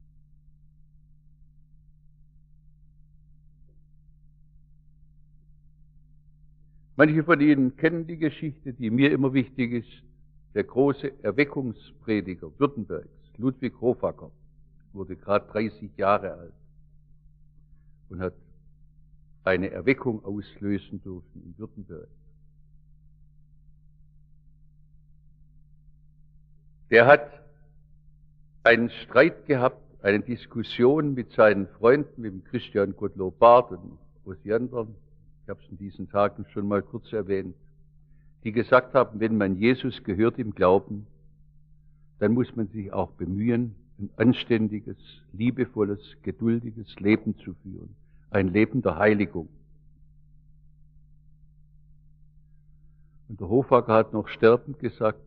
Manche von Ihnen kennen die Geschichte, die mir immer wichtig ist, der große Erweckungsprediger Württembergs, Ludwig Hofacker, wurde gerade 30 Jahre alt und hat eine Erweckung auslösen dürfen in Württemberg. Der hat einen Streit gehabt, eine Diskussion mit seinen Freunden, mit dem Christian Gottlob Barth und Ossi anderen, ich habe es in diesen Tagen schon mal kurz erwähnt, die gesagt haben, wenn man Jesus gehört im Glauben, dann muss man sich auch bemühen, ein anständiges, liebevolles, geduldiges Leben zu führen. Ein Leben der Heiligung. Und der Hofacker hat noch sterbend gesagt,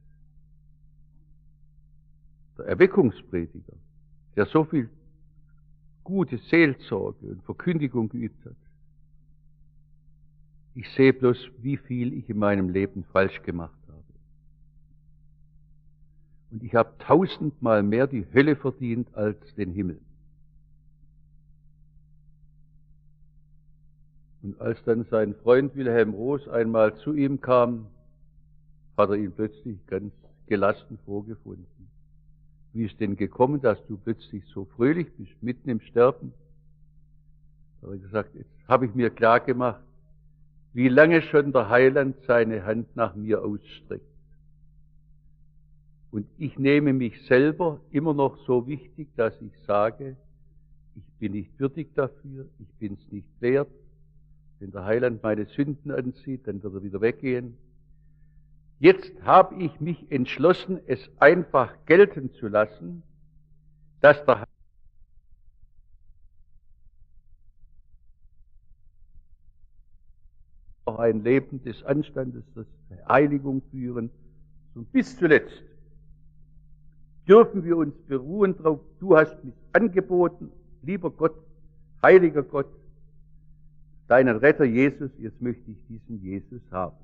der Erweckungsprediger, der so viel gute Seelsorge und Verkündigung geübt hat, ich sehe bloß, wie viel ich in meinem Leben falsch gemacht habe. Und ich habe 1000-mal mehr die Hölle verdient als den Himmel. Und als dann sein Freund Wilhelm Roos einmal zu ihm kam, hat er ihn plötzlich ganz gelassen vorgefunden. Wie ist denn gekommen, dass du plötzlich so fröhlich bist, mitten im Sterben? Da hat er gesagt, jetzt habe ich mir klar gemacht, wie lange schon der Heiland seine Hand nach mir ausstreckt. Und ich nehme mich selber immer noch so wichtig, dass ich sage, ich bin nicht würdig dafür, ich bin es nicht wert. Wenn der Heiland meine Sünden ansieht, dann wird er wieder weggehen. Jetzt habe ich mich entschlossen, es einfach gelten zu lassen, dass der Heiland auch ein Leben des Anstandes, der Heiligung führen. Und bis zuletzt dürfen wir uns beruhen darauf, du hast mich angeboten, lieber Gott, heiliger Gott, deinen Retter Jesus, jetzt möchte ich diesen Jesus haben.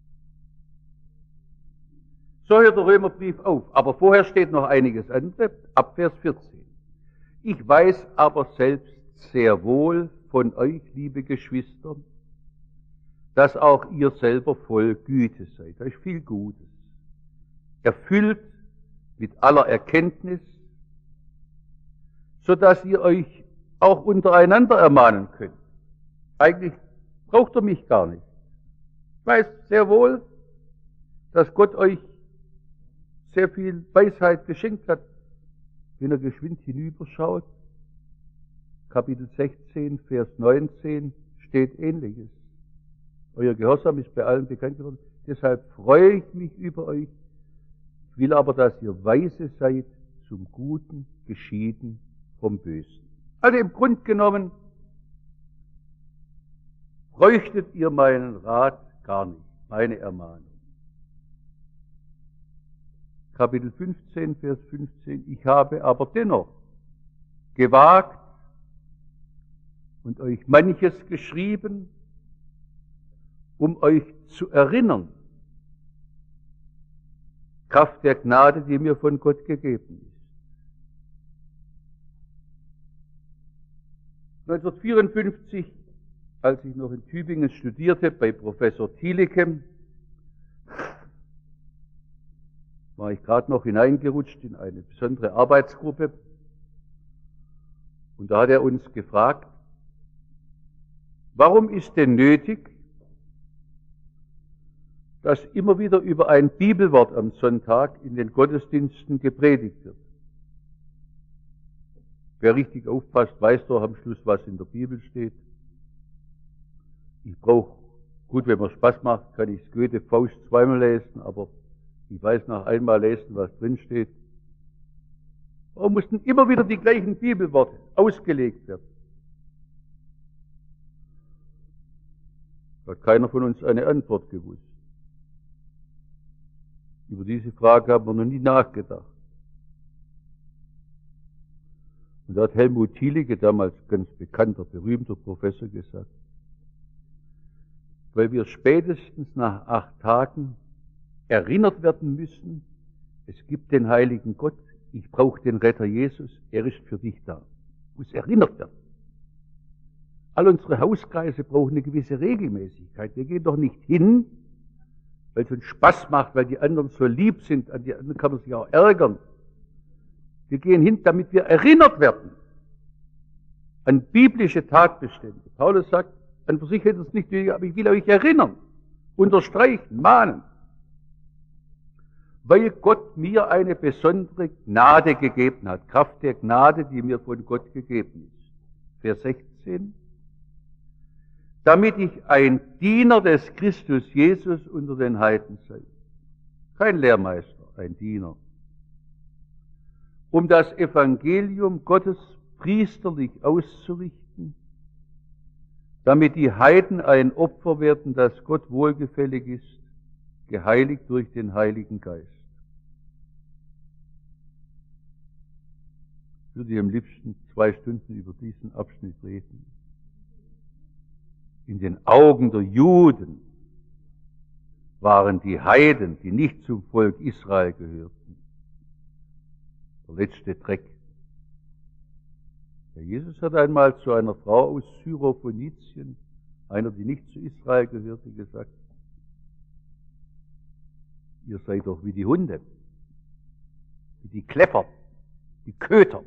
So hört der Römerbrief auf. Aber vorher steht noch einiges anderes, ab Vers 14. Ich weiß aber selbst sehr wohl von euch, liebe Geschwister, dass auch ihr selber voll Güte seid, euch viel Gutes, erfüllt mit aller Erkenntnis, so dass ihr euch auch untereinander ermahnen könnt. Eigentlich braucht ihr mich gar nicht. Ich weiß sehr wohl, dass Gott euch sehr viel Weisheit geschenkt hat, wenn ihr geschwind hinüberschaut. Kapitel 16, Vers 19 steht Ähnliches. Euer Gehorsam ist bei allen bekannt geworden. Deshalb freue ich mich über euch. Ich will aber, dass ihr weise seid, zum Guten geschieden vom Bösen. Also im Grunde genommen bräuchtet ihr meinen Rat gar nicht, meine Ermahnung. Kapitel 15, Vers 15. Ich habe aber dennoch gewagt und euch manches geschrieben, um euch zu erinnern, Kraft der Gnade, die mir von Gott gegeben ist. 1954, als ich noch in Tübingen studierte, bei Professor Thielicke, war ich gerade noch hineingerutscht in eine besondere Arbeitsgruppe. Und da hat er uns gefragt, warum ist denn nötig, dass immer wieder über ein Bibelwort am Sonntag in den Gottesdiensten gepredigt wird? Wer richtig aufpasst, weiß doch am Schluss, was in der Bibel steht. Ich brauche, gut, wenn mir Spaß macht, kann ich Goethe Faust zweimal lesen, aber ich weiß nach einmal lesen, was drin steht. Warum mussten immer wieder die gleichen Bibelworte ausgelegt werden? Da hat keiner von uns eine Antwort gewusst. Über diese Frage haben wir noch nie nachgedacht. Und da hat Helmut Thielicke, damals ganz bekannter, berühmter Professor, gesagt, weil wir spätestens nach 8 Tagen erinnert werden müssen, es gibt den heiligen Gott, ich brauche den Retter Jesus, er ist für dich da. Muss erinnert werden. All unsere Hauskreise brauchen eine gewisse Regelmäßigkeit. Wir gehen doch nicht hin, weil es uns Spaß macht, weil die anderen so lieb sind, an die anderen kann man sich auch ärgern. Wir gehen hin, damit wir erinnert werden an biblische Tatbestände. Paulus sagt, an für sich hätte es nicht nötig, aber ich will euch erinnern, unterstreichen, mahnen. Weil Gott mir eine besondere Gnade gegeben hat, Kraft der Gnade, die mir von Gott gegeben ist. Vers 16. Damit ich ein Diener des Christus Jesus unter den Heiden sei. Kein Lehrmeister, ein Diener. Um das Evangelium Gottes priesterlich auszurichten, damit die Heiden ein Opfer werden, das Gott wohlgefällig ist, geheiligt durch den Heiligen Geist. Ich würde am liebsten 2 Stunden über diesen Abschnitt reden. In den Augen der Juden waren die Heiden, die nicht zum Volk Israel gehörten, der letzte Dreck. Der Jesus hat einmal zu einer Frau aus Syrophoenizien, einer, die nicht zu Israel gehörte, gesagt, ihr seid doch wie die Hunde, wie die Kläpper, die Köter.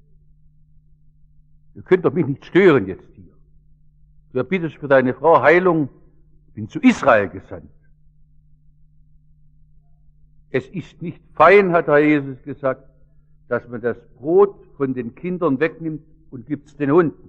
Ihr könnt doch mich nicht stören jetzt hier. Du erbittest für deine Frau Heilung, ich bin zu Israel gesandt. Es ist nicht fein, hat Herr Jesus gesagt, dass man das Brot von den Kindern wegnimmt und gibt es den Hunden.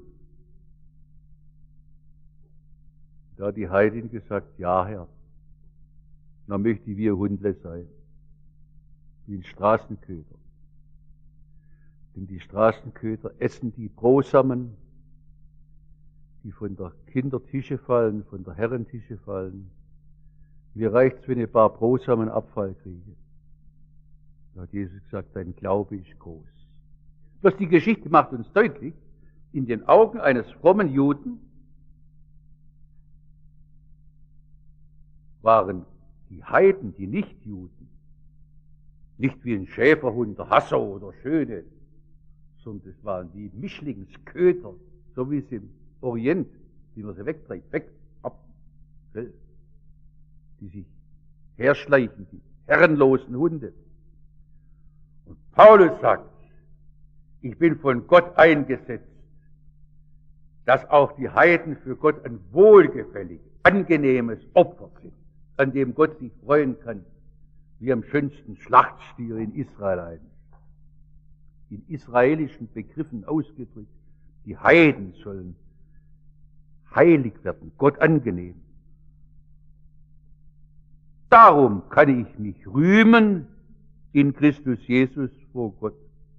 Da hat die Heidin gesagt, ja Herr, dann möchte ich wie ein Hundle sein, wie ein Straßenköter. Denn die Straßenköter essen die Brosamen, die von der Kindertische fallen, von der Herrentische fallen. Mir reicht's, wenn ich ein paar Brosamen Abfall kriege. Da hat Jesus gesagt, dein Glaube ist groß. Bloß die Geschichte macht uns deutlich, in den Augen eines frommen Juden waren die Heiden, die Nichtjuden, nicht wie ein Schäferhund, der Hasser oder Schöne, sondern das waren die Mischlingsköter, so wie es im Orient, wie man sie wegtreibt, weg, ab, die sich herschleichen, die herrenlosen Hunde. Und Paulus sagt, ich bin von Gott eingesetzt, dass auch die Heiden für Gott ein wohlgefälliges, angenehmes Opfer sind. an dem Gott sich freuen kann, wie am schönsten Schlachtstier in Israel ein. In israelischen Begriffen ausgedrückt, die Heiden sollen heilig werden, Gott angenehm. Darum kann ich mich rühmen in Christus Jesus vor Gott.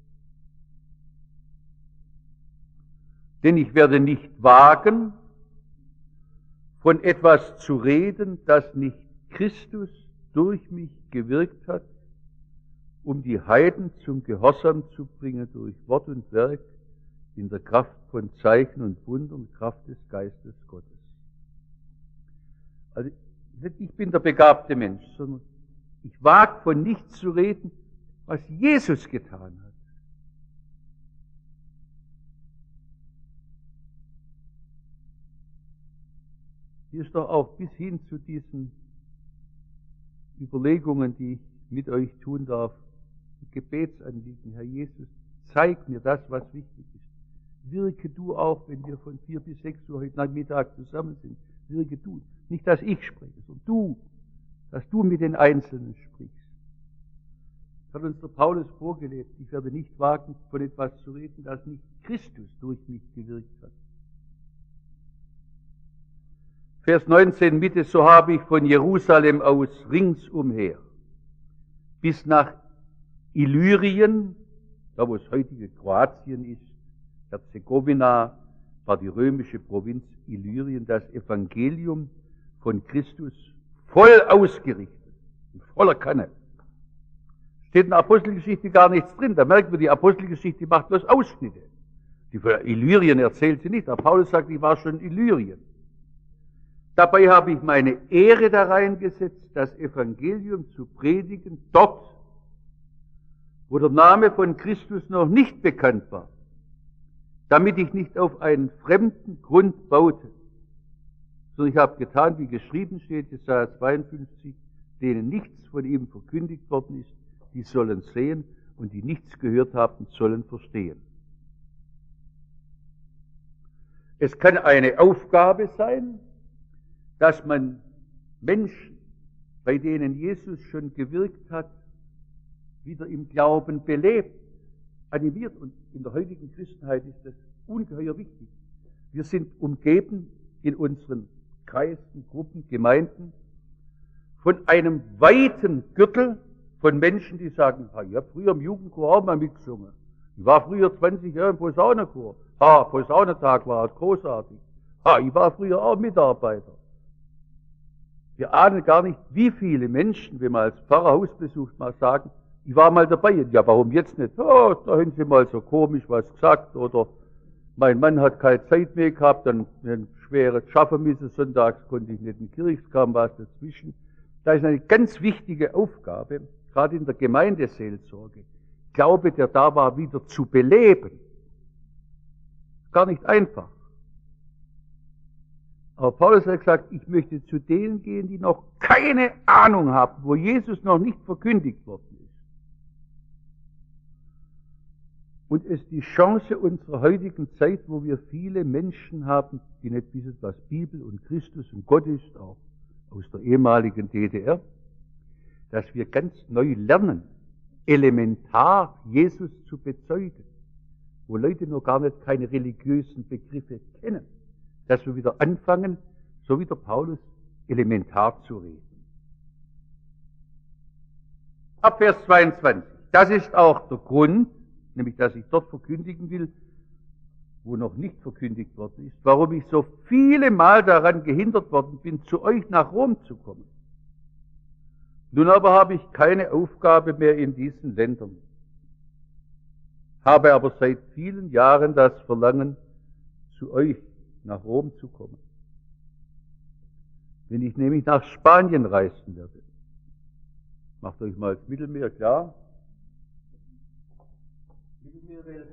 Denn ich werde nicht wagen, von etwas zu reden, das nicht Christus durch mich gewirkt hat, um die Heiden zum Gehorsam zu bringen durch Wort und Werk in der Kraft von Zeichen und Wundern, Kraft des Geistes Gottes. Also nicht ich bin der begabte Mensch, sondern ich wage von nichts zu reden, was Jesus getan hat. Hier ist doch auch bis hin zu diesen Überlegungen, die ich mit euch tun darf, Gebetsanliegen. Herr Jesus, zeig mir das, was wichtig ist. Wirke du auch, wenn wir von 4 bis 6 Uhr heute Nachmittag zusammen sind. Wirke du. Nicht, dass ich spreche, sondern du, dass du mit den Einzelnen sprichst. Das hat uns der Paulus vorgelebt. Ich werde nicht wagen, von etwas zu reden, das nicht Christus durch mich gewirkt hat. Vers 19 Mitte, so habe ich von Jerusalem aus ringsumher bis nach Illyrien, da wo es heutige Kroatien ist, Herzegowina, war die römische Provinz Illyrien, das Evangelium von Christus voll ausgerichtet, voller Kanne. Steht in der Apostelgeschichte gar nichts drin, da merkt man, die Apostelgeschichte macht bloß Ausschnitte. Die von Illyrien erzählt sie nicht, der Paulus sagt, ich war schon in Illyrien. Dabei habe ich meine Ehre da reingesetzt, das Evangelium zu predigen, dort, wo der Name von Christus noch nicht bekannt war, damit ich nicht auf einen fremden Grund baute, sondern ich habe getan, wie geschrieben steht, Jesaja 52, denen nichts von ihm verkündigt worden ist, die sollen sehen, und die nichts gehört haben, sollen verstehen. Es kann eine Aufgabe sein, dass man Menschen, bei denen Jesus schon gewirkt hat, wieder im Glauben belebt, animiert. Und in der heutigen Christenheit ist das ungeheuer wichtig. Wir sind umgeben in unseren Kreisen, Gruppen, Gemeinden von einem weiten Gürtel von Menschen, die sagen, ich habe früher im Jugendchor auch mal mitgesungen. Ich war früher 20 Jahre im Posaunenchor. Posaunentag war großartig. Ich war früher auch Mitarbeiter. Wir ahnen gar nicht, wie viele Menschen, wenn man als Pfarrer Haus besucht, mal sagen, ich war mal dabei. Ja, warum jetzt nicht? Da haben sie mal so komisch was gesagt, oder mein Mann hat keine Zeit mehr gehabt, dann ein schweres Schaffen müssen, sonntags konnte ich nicht in die Kirche, es kam was dazwischen. Da ist eine ganz wichtige Aufgabe, gerade in der Gemeindeseelsorge, Glaube, der da war, wieder zu beleben. Gar nicht einfach. Aber Paulus hat gesagt, ich möchte zu denen gehen, die noch keine Ahnung haben, wo Jesus noch nicht verkündigt worden ist. Und es ist die Chance unserer heutigen Zeit, wo wir viele Menschen haben, die nicht wissen, was Bibel und Christus und Gott ist, auch aus der ehemaligen DDR, dass wir ganz neu lernen, elementar Jesus zu bezeugen, wo Leute noch gar nicht keine religiösen Begriffe kennen. Dass wir wieder anfangen, so wie der Paulus, elementar zu reden. Ab Vers 22. Das ist auch der Grund, nämlich dass ich dort verkündigen will, wo noch nicht verkündigt worden ist, warum ich so viele Mal daran gehindert worden bin, zu euch nach Rom zu kommen. Nun aber habe ich keine Aufgabe mehr in diesen Ländern, habe aber seit vielen Jahren das Verlangen, zu euch nach Rom zu kommen. Wenn ich nämlich nach Spanien reisen werde, macht euch mal das Mittelmeer klar. Mittelmeerwelt.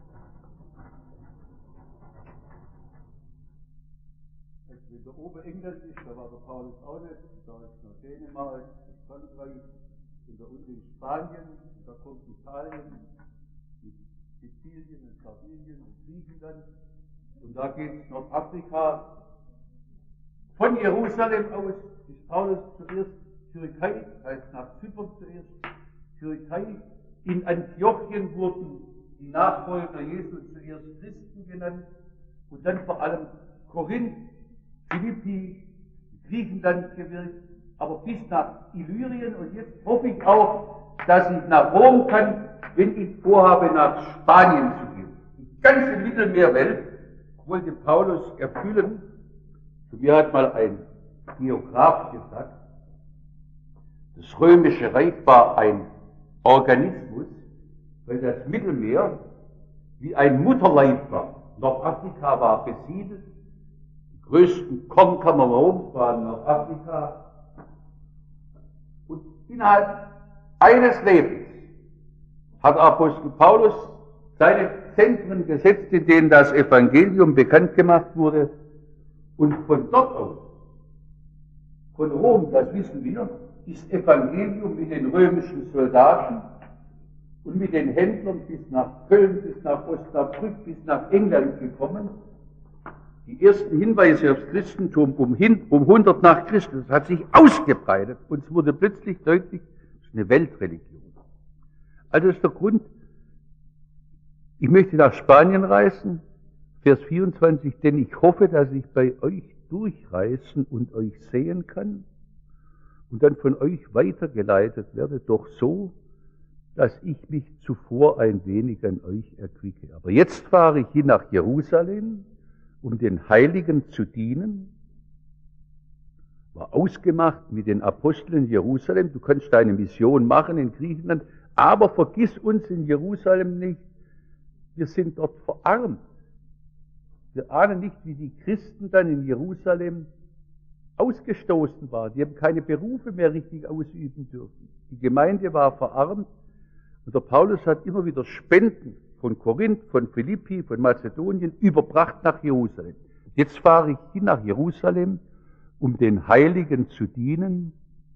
Wenn der Oberengland ist, da war der Paulus auch nicht, da ist noch Dänemark, Frankreich, und da unten in Spanien, da kommt Italien, mit Sizilien und Sardinien und Griechenland. Und da geht Nordafrika von Jerusalem aus ist Paulus zuerst Türkei, heißt nach Zypern zuerst Türkei. In Antiochien wurden die Nachfolger Jesu zuerst Christen genannt und dann vor allem Korinth, Philippi, Griechenland gewirkt, aber bis nach Illyrien, und jetzt hoffe ich auch, dass ich nach Rom kann, wenn ich vorhabe, nach Spanien zu gehen. Die ganze Mittelmeerwelt wollte Paulus erfüllen. Zu mir hat mal ein Geograf gesagt, das Römische Reich war ein Organismus, weil das Mittelmeer wie ein Mutterleib war. Nordafrika war besiedelt, die größten Kornkammern Roms waren Nordafrika. Und innerhalb eines Lebens hat Apostel Paulus seine Zentren gesetzt, in denen das Evangelium bekannt gemacht wurde. Und von dort aus, von Rom, das wissen wir, ist Evangelium mit den römischen Soldaten und mit den Händlern bis nach Köln, bis nach Osnabrück, bis nach England gekommen. Die ersten Hinweise aufs Christentum um 100 nach Christus hat sich ausgebreitet und es wurde plötzlich deutlich, es ist eine Weltreligion. Also ist der Grund, ich möchte nach Spanien reisen, Vers 24, denn ich hoffe, dass ich bei euch durchreisen und euch sehen kann und dann von euch weitergeleitet werde, doch so, dass ich mich zuvor ein wenig an euch erquicke. Aber jetzt fahre ich hin nach Jerusalem, um den Heiligen zu dienen. War ausgemacht mit den Aposteln in Jerusalem. Du kannst deine Mission machen in Griechenland, aber vergiss uns in Jerusalem nicht. Wir sind dort verarmt. Wir ahnen nicht, wie die Christen dann in Jerusalem ausgestoßen waren. Die haben keine Berufe mehr richtig ausüben dürfen. Die Gemeinde war verarmt. Und der Paulus hat immer wieder Spenden von Korinth, von Philippi, von Mazedonien überbracht nach Jerusalem. Jetzt fahre ich hin nach Jerusalem, um den Heiligen zu dienen.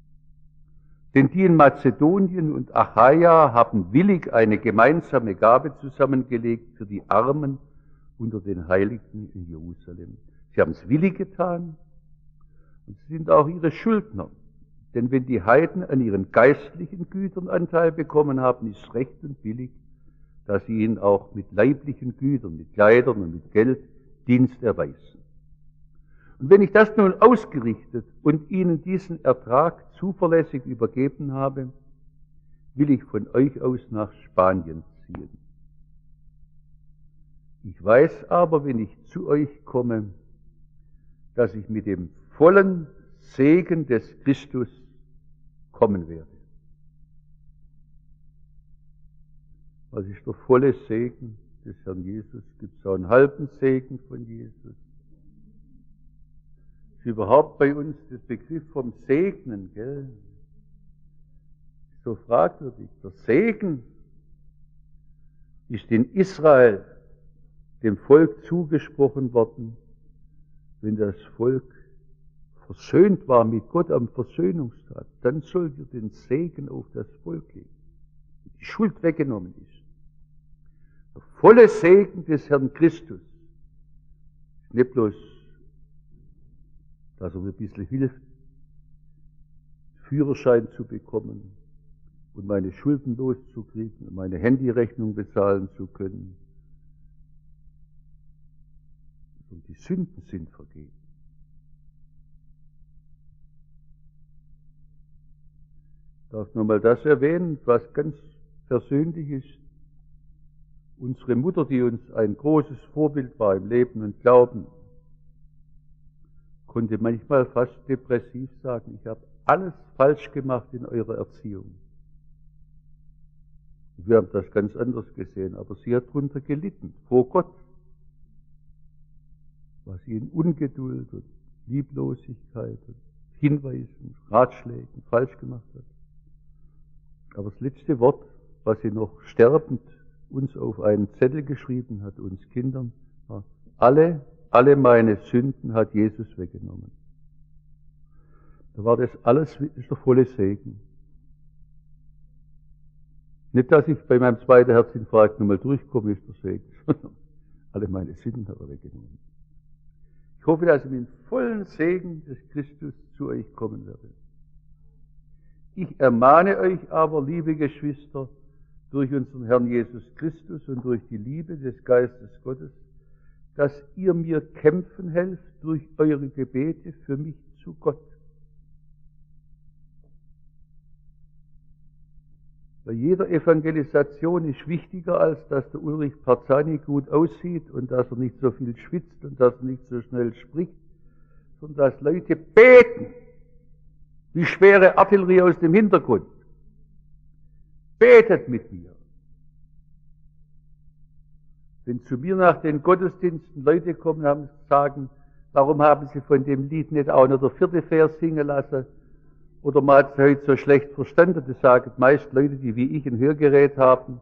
Denn die in Mazedonien und Achaia haben willig eine gemeinsame Gabe zusammengelegt für die Armen unter den Heiligen in Jerusalem. Sie haben es willig getan und sie sind auch ihre Schuldner. Denn wenn die Heiden an ihren geistlichen Gütern Anteil bekommen haben, ist recht und billig, dass sie ihnen auch mit leiblichen Gütern, mit Kleidern und mit Geld Dienst erweisen. Und wenn ich das nun ausgerichtet und ihnen diesen Ertrag zuverlässig übergeben habe, will ich von euch aus nach Spanien ziehen. Ich weiß aber, wenn ich zu euch komme, dass ich mit dem vollen Segen des Christus kommen werde. Was ist der volle Segen des Herrn Jesus? Gibt es auch einen halben Segen von Jesus? Ist überhaupt bei uns der Begriff vom Segnen, gell? So fragwürdig. Der Segen ist in Israel dem Volk zugesprochen worden, wenn das Volk versöhnt war mit Gott am Versöhnungstag, dann sollt ihr den Segen auf das Volk legen, die Schuld weggenommen ist. Der volle Segen des Herrn Christus ist nicht bloß, dass er mir ein bisschen hilft, Führerschein zu bekommen und meine Schulden loszukriegen und meine Handyrechnung bezahlen zu können. Und die Sünden sind vergeben. Ich darf nur mal das erwähnen, was ganz persönlich ist. Unsere Mutter, die uns ein großes Vorbild war im Leben und Glauben, konnte manchmal fast depressiv sagen, ich habe alles falsch gemacht in eurer Erziehung. Wir haben das ganz anders gesehen, aber sie hat darunter gelitten, vor Gott, was sie in Ungeduld und Lieblosigkeit und Hinweisen, Ratschlägen falsch gemacht hat. Aber das letzte Wort, was sie noch sterbend uns auf einen Zettel geschrieben hat, uns Kindern, war, alle meine Sünden hat Jesus weggenommen. Da war das alles ist der volle Segen. Nicht, dass ich bei meinem zweiten Herzinfarkt nochmal durchkomme, ist der Segen, sondern alle meine Sünden hat er weggenommen. Ich hoffe, dass ich mit dem vollen Segen des Christus zu euch kommen werde. Ich ermahne euch aber, liebe Geschwister, durch unseren Herrn Jesus Christus und durch die Liebe des Geistes Gottes, dass ihr mir kämpfen helft durch eure Gebete für mich zu Gott. Bei jeder Evangelisation ist wichtiger, als dass der Ulrich Parzani gut aussieht und dass er nicht so viel schwitzt und dass er nicht so schnell spricht, sondern dass Leute beten, wie schwere Artillerie aus dem Hintergrund. Betet mit mir. Wenn zu mir nach den Gottesdiensten Leute kommen und sagen, warum haben sie von dem Lied nicht auch noch der 4. Vers singen lassen? Oder man hat es heute so schlecht verstanden, das sagen meist Leute, die wie ich ein Hörgerät haben.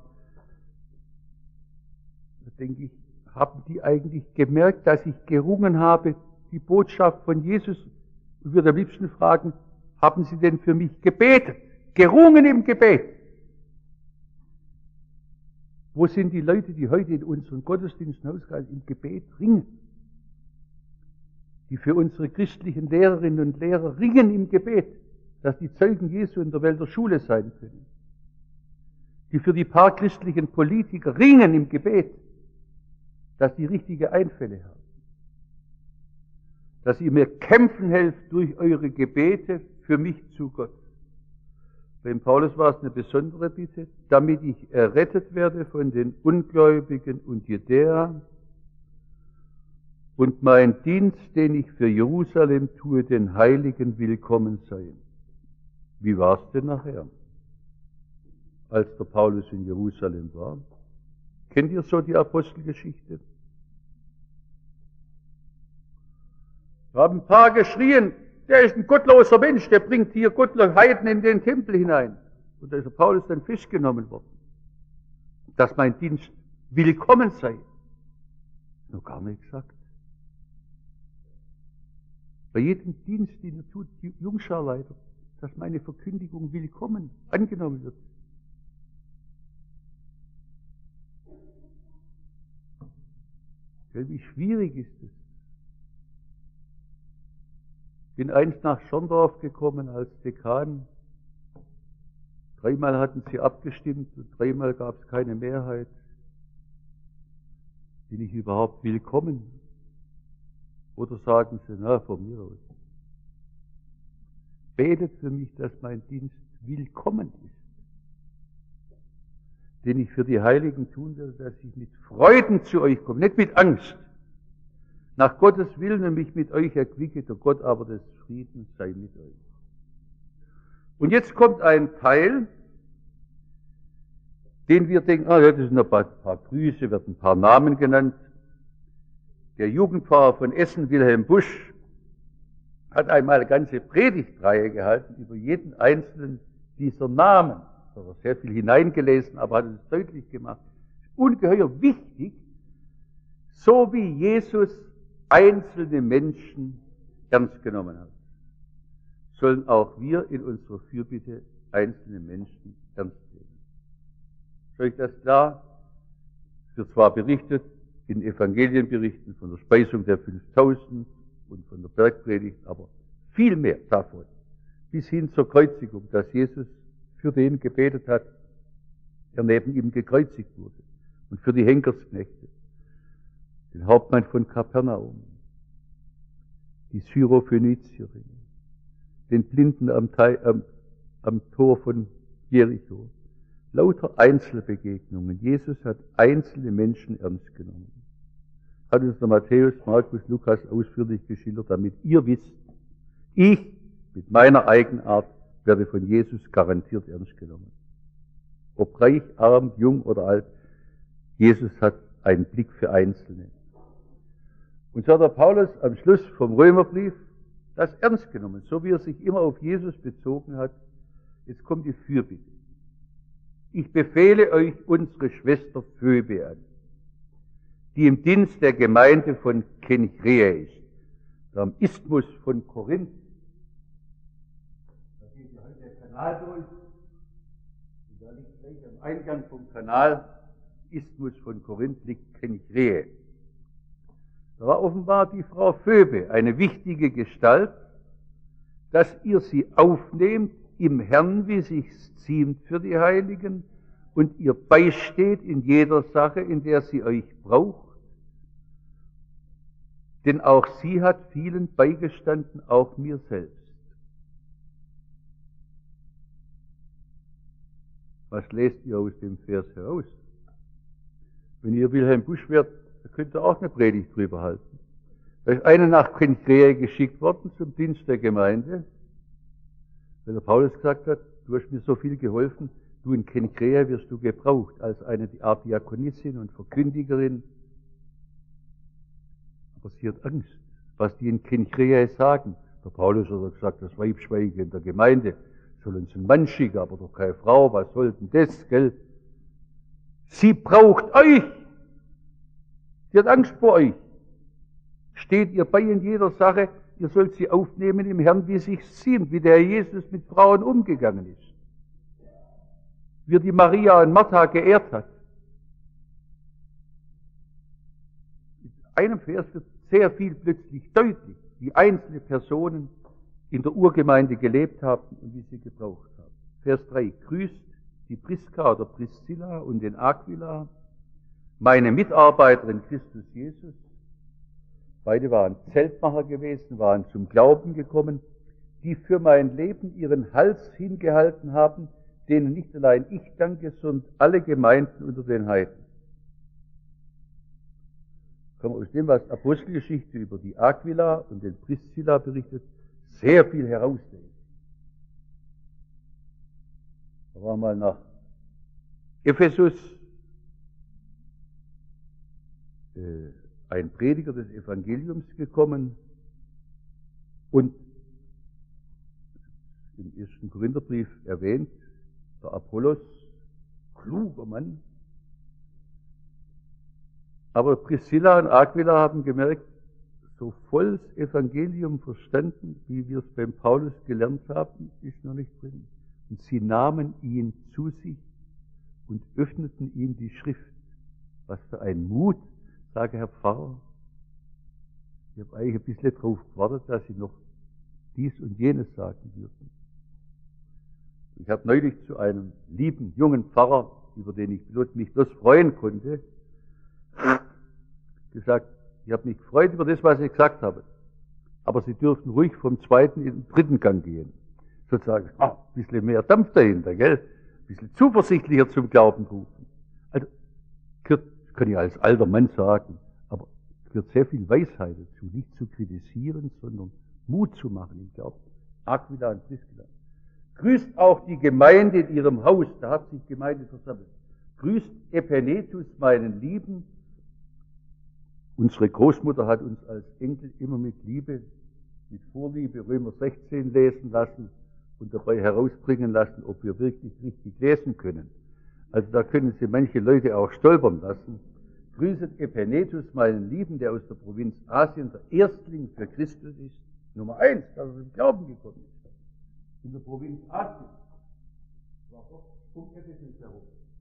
Da denke ich, haben die eigentlich gemerkt, dass ich gerungen habe, die Botschaft von Jesus, und würde am liebsten fragen, haben sie denn für mich gebetet? Gerungen im Gebet. Wo sind die Leute, die heute in unseren Gottesdiensten ausgehen, im Gebet ringen? Die für unsere christlichen Lehrerinnen und Lehrer ringen im Gebet, dass die Zeugen Jesu in der Welt der Schule sein können. Die für die paar christlichen Politiker ringen im Gebet, dass die richtige Einfälle haben. Dass ihr mir kämpfen helft durch eure Gebete für mich zu Gott. Beim Paulus war es eine besondere Bitte, damit ich errettet werde von den Ungläubigen und Judäa und mein Dienst, den ich für Jerusalem tue, den Heiligen willkommen sei. Wie war es denn nachher, als der Paulus in Jerusalem war? Kennt ihr so die Apostelgeschichte? Da haben ein paar geschrien, der ist ein gottloser Mensch, der bringt hier gottlose Heiden in den Tempel hinein. Und da ist der Paulus dann festgenommen worden. Dass mein Dienst willkommen sei. Noch gar nicht gesagt. Bei jedem Dienst, den er tut, die Jungscharleiter, dass meine Verkündigung willkommen angenommen wird. Wie schwierig ist es? Ich bin einst nach Schorndorf gekommen als Dekan. 3-mal hatten sie abgestimmt und 3-mal gab es keine Mehrheit. Bin ich überhaupt willkommen? Oder sagen sie, na, von mir aus. Betet für mich, dass mein Dienst willkommen ist. Den ich für die Heiligen tun will, dass ich mit Freuden zu euch komme, nicht mit Angst. Nach Gottes Willen und mich mit euch erquicke, der Gott aber des Friedens sei mit euch. Und jetzt kommt ein Teil, den wir denken, das sind ein paar Grüße, werden ein paar Namen genannt. Der Jugendpfarrer von Essen, Wilhelm Busch, hat einmal eine ganze Predigtreihe gehalten über jeden einzelnen dieser Namen. Da hat er sehr viel hineingelesen, aber hat es deutlich gemacht. Ungeheuer wichtig, so wie Jesus einzelne Menschen ernst genommen hat, sollen auch wir in unserer Fürbitte einzelne Menschen ernst nehmen. Ist euch das klar? Es wird zwar berichtet, in Evangelienberichten von der Speisung der 5000 und von der Bergpredigt, aber viel mehr davon, bis hin zur Kreuzigung, dass Jesus für den gebetet hat, der neben ihm gekreuzigt wurde, und für die Henkersknechte, den Hauptmann von Kapernaum, die Syrophönizierin, den Blinden am Tor von Jericho. Lauter Einzelbegegnungen. Jesus hat einzelne Menschen ernst genommen. Hat uns der Matthäus, Markus, Lukas ausführlich geschildert, damit ihr wisst, ich mit meiner Eigenart werde von Jesus garantiert ernst genommen. Ob reich, arm, jung oder alt, Jesus hat einen Blick für Einzelne. Und so hat der Paulus am Schluss vom Römerbrief das ernst genommen, so wie er sich immer auf Jesus bezogen hat. Jetzt kommt die Fürbitte. Ich befehle euch unsere Schwester Phoebe an, die im Dienst der Gemeinde von Kenchrea ist, am Isthmus von Korinth. Da geht ja heute der Kanal durch. Und da liegt gleich am Eingang vom Kanal, Isthmus von Korinth, liegt Kenchrea. Da war offenbar die Frau Phoebe eine wichtige Gestalt, dass ihr sie aufnehmt im Herrn, wie sich's ziemt für die Heiligen, und ihr beisteht in jeder Sache, in der sie euch braucht. Denn auch sie hat vielen beigestanden, auch mir selbst. Was lest ihr aus dem Vers heraus? Wenn ihr Wilhelm Busch wärt, da könnt ihr auch eine Predigt drüber halten. Da ist einer nach Cenchrea geschickt worden zum Dienst der Gemeinde, weil der Paulus gesagt hat, du hast mir so viel geholfen, du in Cenchrea wirst du gebraucht als eine Art Diakonissin und Verkündigerin. Aber sie hat Angst, was die in Cenchrea sagen. Der Paulus hat gesagt, das Weib schweige in der Gemeinde, sollen sie einen Mann schicken, aber doch keine Frau, was soll denn das, gell? Sie braucht euch. Sie hat Angst vor euch. Steht ihr bei in jeder Sache, ihr sollt sie aufnehmen im Herrn, wie sich's ziemt, wie der Herr Jesus mit Frauen umgegangen ist. Wie er die Maria und Martha geehrt hat. In einem Vers wird sehr viel plötzlich deutlich, wie einzelne Personen in der Urgemeinde gelebt haben und wie sie gebraucht haben. Vers 3. Grüßt die Priska oder Priscilla und den Aquila, meine Mitarbeiter in Christus Jesus. Beide waren Zeltmacher gewesen, waren zum Glauben gekommen, die für mein Leben ihren Hals hingehalten haben, denen nicht allein ich danke, sondern alle Gemeinden unter den Heiden. Kann man aus dem, was Apostelgeschichte über die Aquila und den Priscilla berichtet, sehr viel herauslesen. Da war mal nach Ephesus ein Prediger des Evangeliums gekommen und im 1. Korintherbrief erwähnt, der Apollos, kluger Mann. Aber Priscilla und Aquila haben gemerkt, so voll das Evangelium verstanden, wie wir es beim Paulus gelernt haben, ist noch nicht drin. Und sie nahmen ihn zu sich und öffneten ihm die Schrift. Was für ein Mut, sage Herr Pfarrer. Ich habe eigentlich ein bisschen darauf gewartet, dass sie noch dies und jenes sagen würden. Ich habe neulich zu einem lieben, jungen Pfarrer, über den ich mich bloß freuen konnte, gesagt, ich habe mich gefreut über das, was ich gesagt habe. Aber Sie dürfen ruhig vom zweiten in den dritten Gang gehen. Sozusagen, ein bisschen mehr Dampf dahinter, gell? Ein bisschen zuversichtlicher zum Glauben rufen. Also, kann ich als alter Mann sagen, aber es gehört sehr viel Weisheit dazu, nicht zu kritisieren, sondern Mut zu machen im Glauben. Aquila und Priscilla. Grüßt auch die Gemeinde in ihrem Haus, da hat sich Gemeinde versammelt. Grüßt Epenetus, meinen Lieben. Unsere Großmutter hat uns als Enkel immer mit Liebe, mit Vorliebe Römer 16 lesen lassen und dabei herausbringen lassen, ob wir wirklich richtig lesen können. Also da können Sie manche Leute auch stolpern lassen. Grüßet Epenetus, meinen Lieben, der aus der Provinz Asien der Erstling für Christus ist. Nummer 1, dass er zum Glauben gekommen ist. In der Provinz Asien. War doch um Ephesus herum.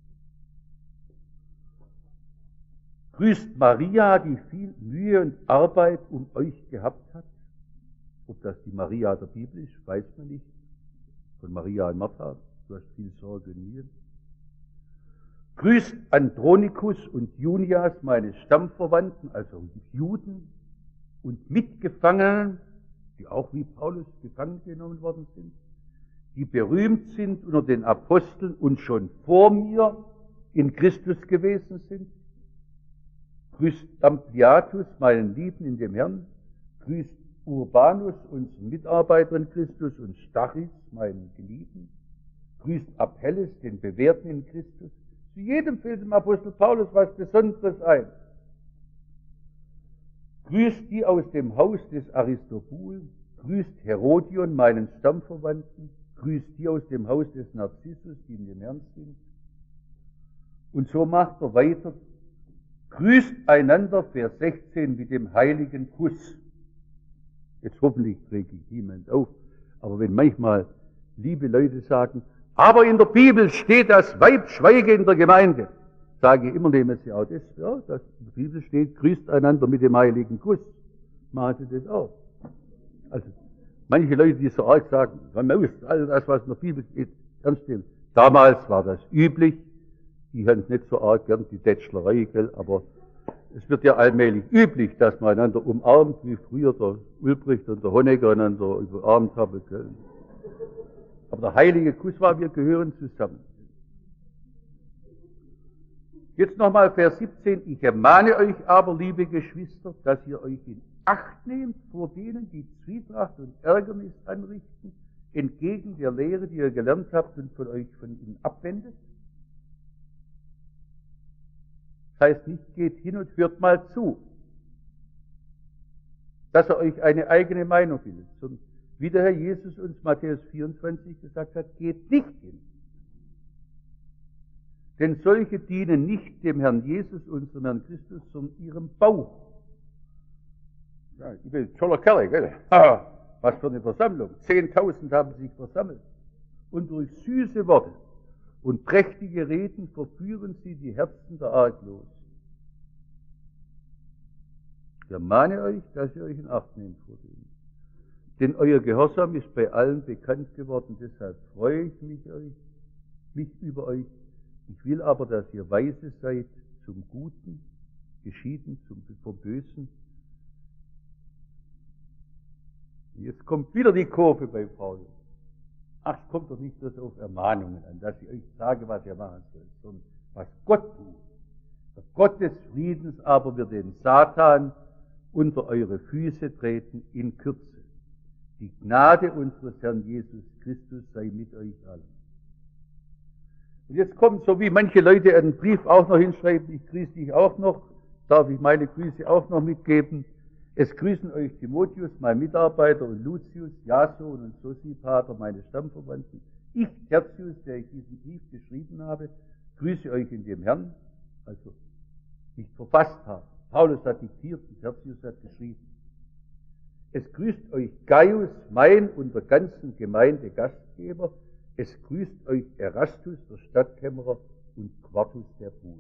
Grüßt Maria, die viel Mühe und Arbeit um euch gehabt hat. Ob das die Maria der Bibel ist, weiß man nicht. Von Maria und Martha, du hast viel Sorge und Mühe. Grüßt Andronikus und Junias, meine Stammverwandten, also Juden und Mitgefangenen, die auch wie Paulus gefangen genommen worden sind, die berühmt sind unter den Aposteln und schon vor mir in Christus gewesen sind. Grüßt Ampliatus, meinen Lieben in dem Herrn. Grüßt Urbanus, unseren Mitarbeiter in Christus, und Stachys, meinen Geliebten. Grüßt Apelles, den Bewährten in Christus. Zu jedem fällt dem Apostel Paulus was Besonderes ein. Grüßt die aus dem Haus des Aristobul. Grüßt Herodion, meinen Stammverwandten. Grüßt die aus dem Haus des Narzissus, die in dem Herrn sind. Und so macht er weiter. Grüßt einander, Vers 16, mit dem heiligen Kuss. Jetzt hoffentlich trägt ich niemand auf, aber wenn manchmal liebe Leute sagen, aber in der Bibel steht, das Weib schweige in der Gemeinde, sage immer, nehmen Sie auch das, ja, das in der Bibel steht, grüßt einander mit dem heiligen Kuss. Machen Sie das auch. Also, manche Leute, die so arg sagen, man muss all das, was in der Bibel steht, ernst nehmen. Damals war das üblich. Die haben es nicht so arg gern, die Tätschlerei, gell, aber es wird ja allmählich üblich, dass man einander umarmt, wie früher der Ulbricht und der Honecker einander umarmt haben. Gell. Aber der heilige Kuss war, wir gehören zusammen. Jetzt nochmal Vers 17. Ich ermahne euch aber, liebe Geschwister, dass ihr euch in Acht nehmt vor denen, die Zwietracht und Ärgernis anrichten, entgegen der Lehre, die ihr gelernt habt und von ihnen abwendet. Das heißt nicht, geht hin und hört mal zu, dass er euch eine eigene Meinung bildet, sondern wie der Herr Jesus uns Matthäus 24 gesagt hat, geht nicht hin. Denn solche dienen nicht dem Herrn Jesus, unserem Herrn Christus, sondern ihrem Bauch. Ja, ich bin ein toller Kerl, gell? Was für eine Versammlung. 10.000 haben sich versammelt. Und durch süße Worte und prächtige Reden verführen sie die Herzen der Arglosen. Ich ermahne euch, dass ihr euch in Acht nehmt vor denen. Denn euer Gehorsam ist bei allen bekannt geworden, deshalb freue ich mich über euch. Ich will aber, dass ihr weise seid zum Guten, geschieden vom Bösen. Jetzt kommt wieder die Kurve bei Paulus. Ach, es kommt doch nicht bloß auf Ermahnungen an, dass ich euch sage, was ihr machen sollt, sondern was Gott tut. Der Gott des Friedens aber wird den Satan unter eure Füße treten in Kürze. Die Gnade unseres Herrn Jesus Christus sei mit euch allen. Und jetzt kommt, so wie manche Leute einen Brief auch noch hinschreiben, ich grüße dich auch noch, darf ich meine Grüße auch noch mitgeben. Es grüßen euch Timotheus, mein Mitarbeiter, und Lucius, Jason und Sosipater, meine Stammverwandten. Ich, Tertius, der ich diesen Brief geschrieben habe, grüße euch in dem Herrn, also nicht verfasst habe. Paulus hat diktiert und Tertius hat geschrieben. Es grüßt euch Gaius, mein und der ganzen Gemeinde Gastgeber. Es grüßt euch Erastus, der Stadtkämmerer, und Quartus, der Bruder.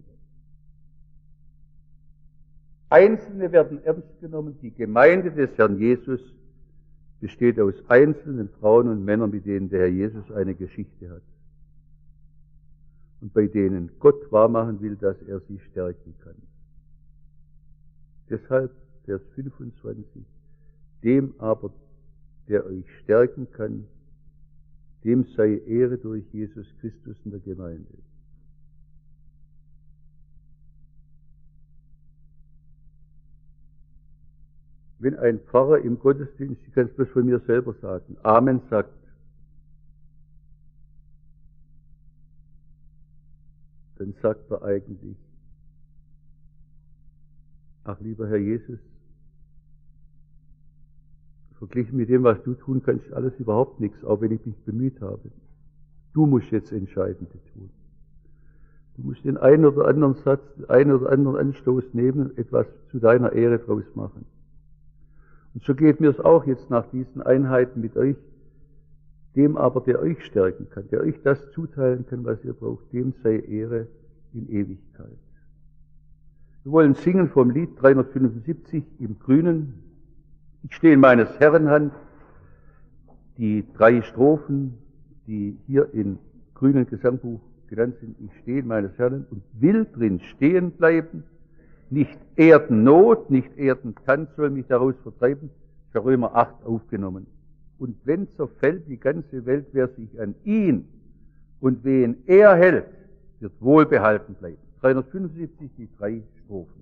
Einzelne werden ernst genommen. Die Gemeinde des Herrn Jesus besteht aus einzelnen Frauen und Männern, mit denen der Herr Jesus eine Geschichte hat. Und bei denen Gott wahrmachen will, dass er sie stärken kann. Deshalb, Vers 25, dem aber, der euch stärken kann, dem sei Ehre durch Jesus Christus in der Gemeinde. Wenn ein Pfarrer im Gottesdienst, ich kann es bloß von mir selber sagen, Amen sagt, dann sagt er eigentlich, ach lieber Herr Jesus, verglichen mit dem, was du tun kannst, alles überhaupt nichts, auch wenn ich mich bemüht habe. Du musst jetzt Entscheidende tun. Du musst den einen oder anderen Satz, den einen oder anderen Anstoß nehmen, etwas zu deiner Ehre draus machen. Und so geht mir es auch jetzt nach diesen Einheiten mit euch, dem aber, der euch stärken kann, der euch das zuteilen kann, was ihr braucht, dem sei Ehre in Ewigkeit. Wir wollen singen vom Lied 375 im Grünen. Ich stehe in meines Herrn Hand. Die 3 Strophen, die hier im grünen Gesangbuch genannt sind, ich stehe in meines Herrn und will drin stehen bleiben. Nicht Erdennot, nicht Erdentand soll mich daraus vertreiben, für Römer 8 aufgenommen. Und wenn zerfällt die ganze Welt, wer sich an ihn und wen er hält, wird wohlbehalten bleiben. 375, die 3 Strophen.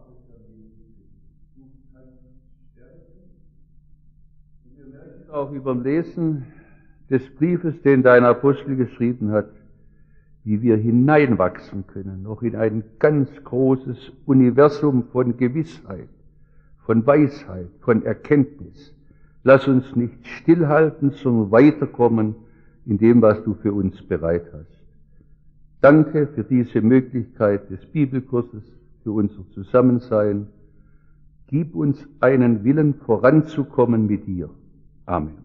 Wir merken auch überm Lesen des Briefes, den dein Apostel geschrieben hat, wie wir hineinwachsen können, noch in ein ganz großes Universum von Gewissheit, von Weisheit, von Erkenntnis. Lass uns nicht stillhalten, sondern weiterkommen in dem, was du für uns bereit hast. Danke für diese Möglichkeit des Bibelkurses, für unser Zusammensein. Gib uns einen Willen, voranzukommen mit dir. Amen.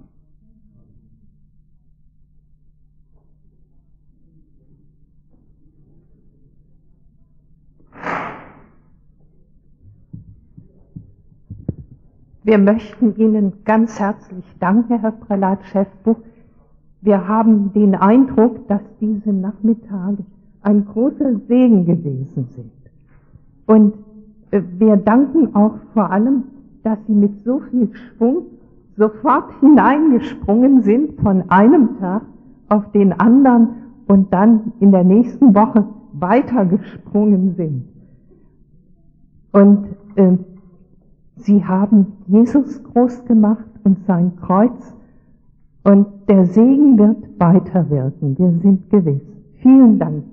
Wir möchten Ihnen ganz herzlich danken, Herr Prälat Schäffbuch. Wir haben den Eindruck, dass diese Nachmittage ein großer Segen gewesen sind. Und wir danken auch vor allem, dass Sie mit so viel Schwung sofort hineingesprungen sind von einem Tag auf den anderen und dann in der nächsten Woche weitergesprungen sind. Und Sie haben Jesus groß gemacht und sein Kreuz, und der Segen wird weiterwirken. Wir sind gewiss. Vielen Dank.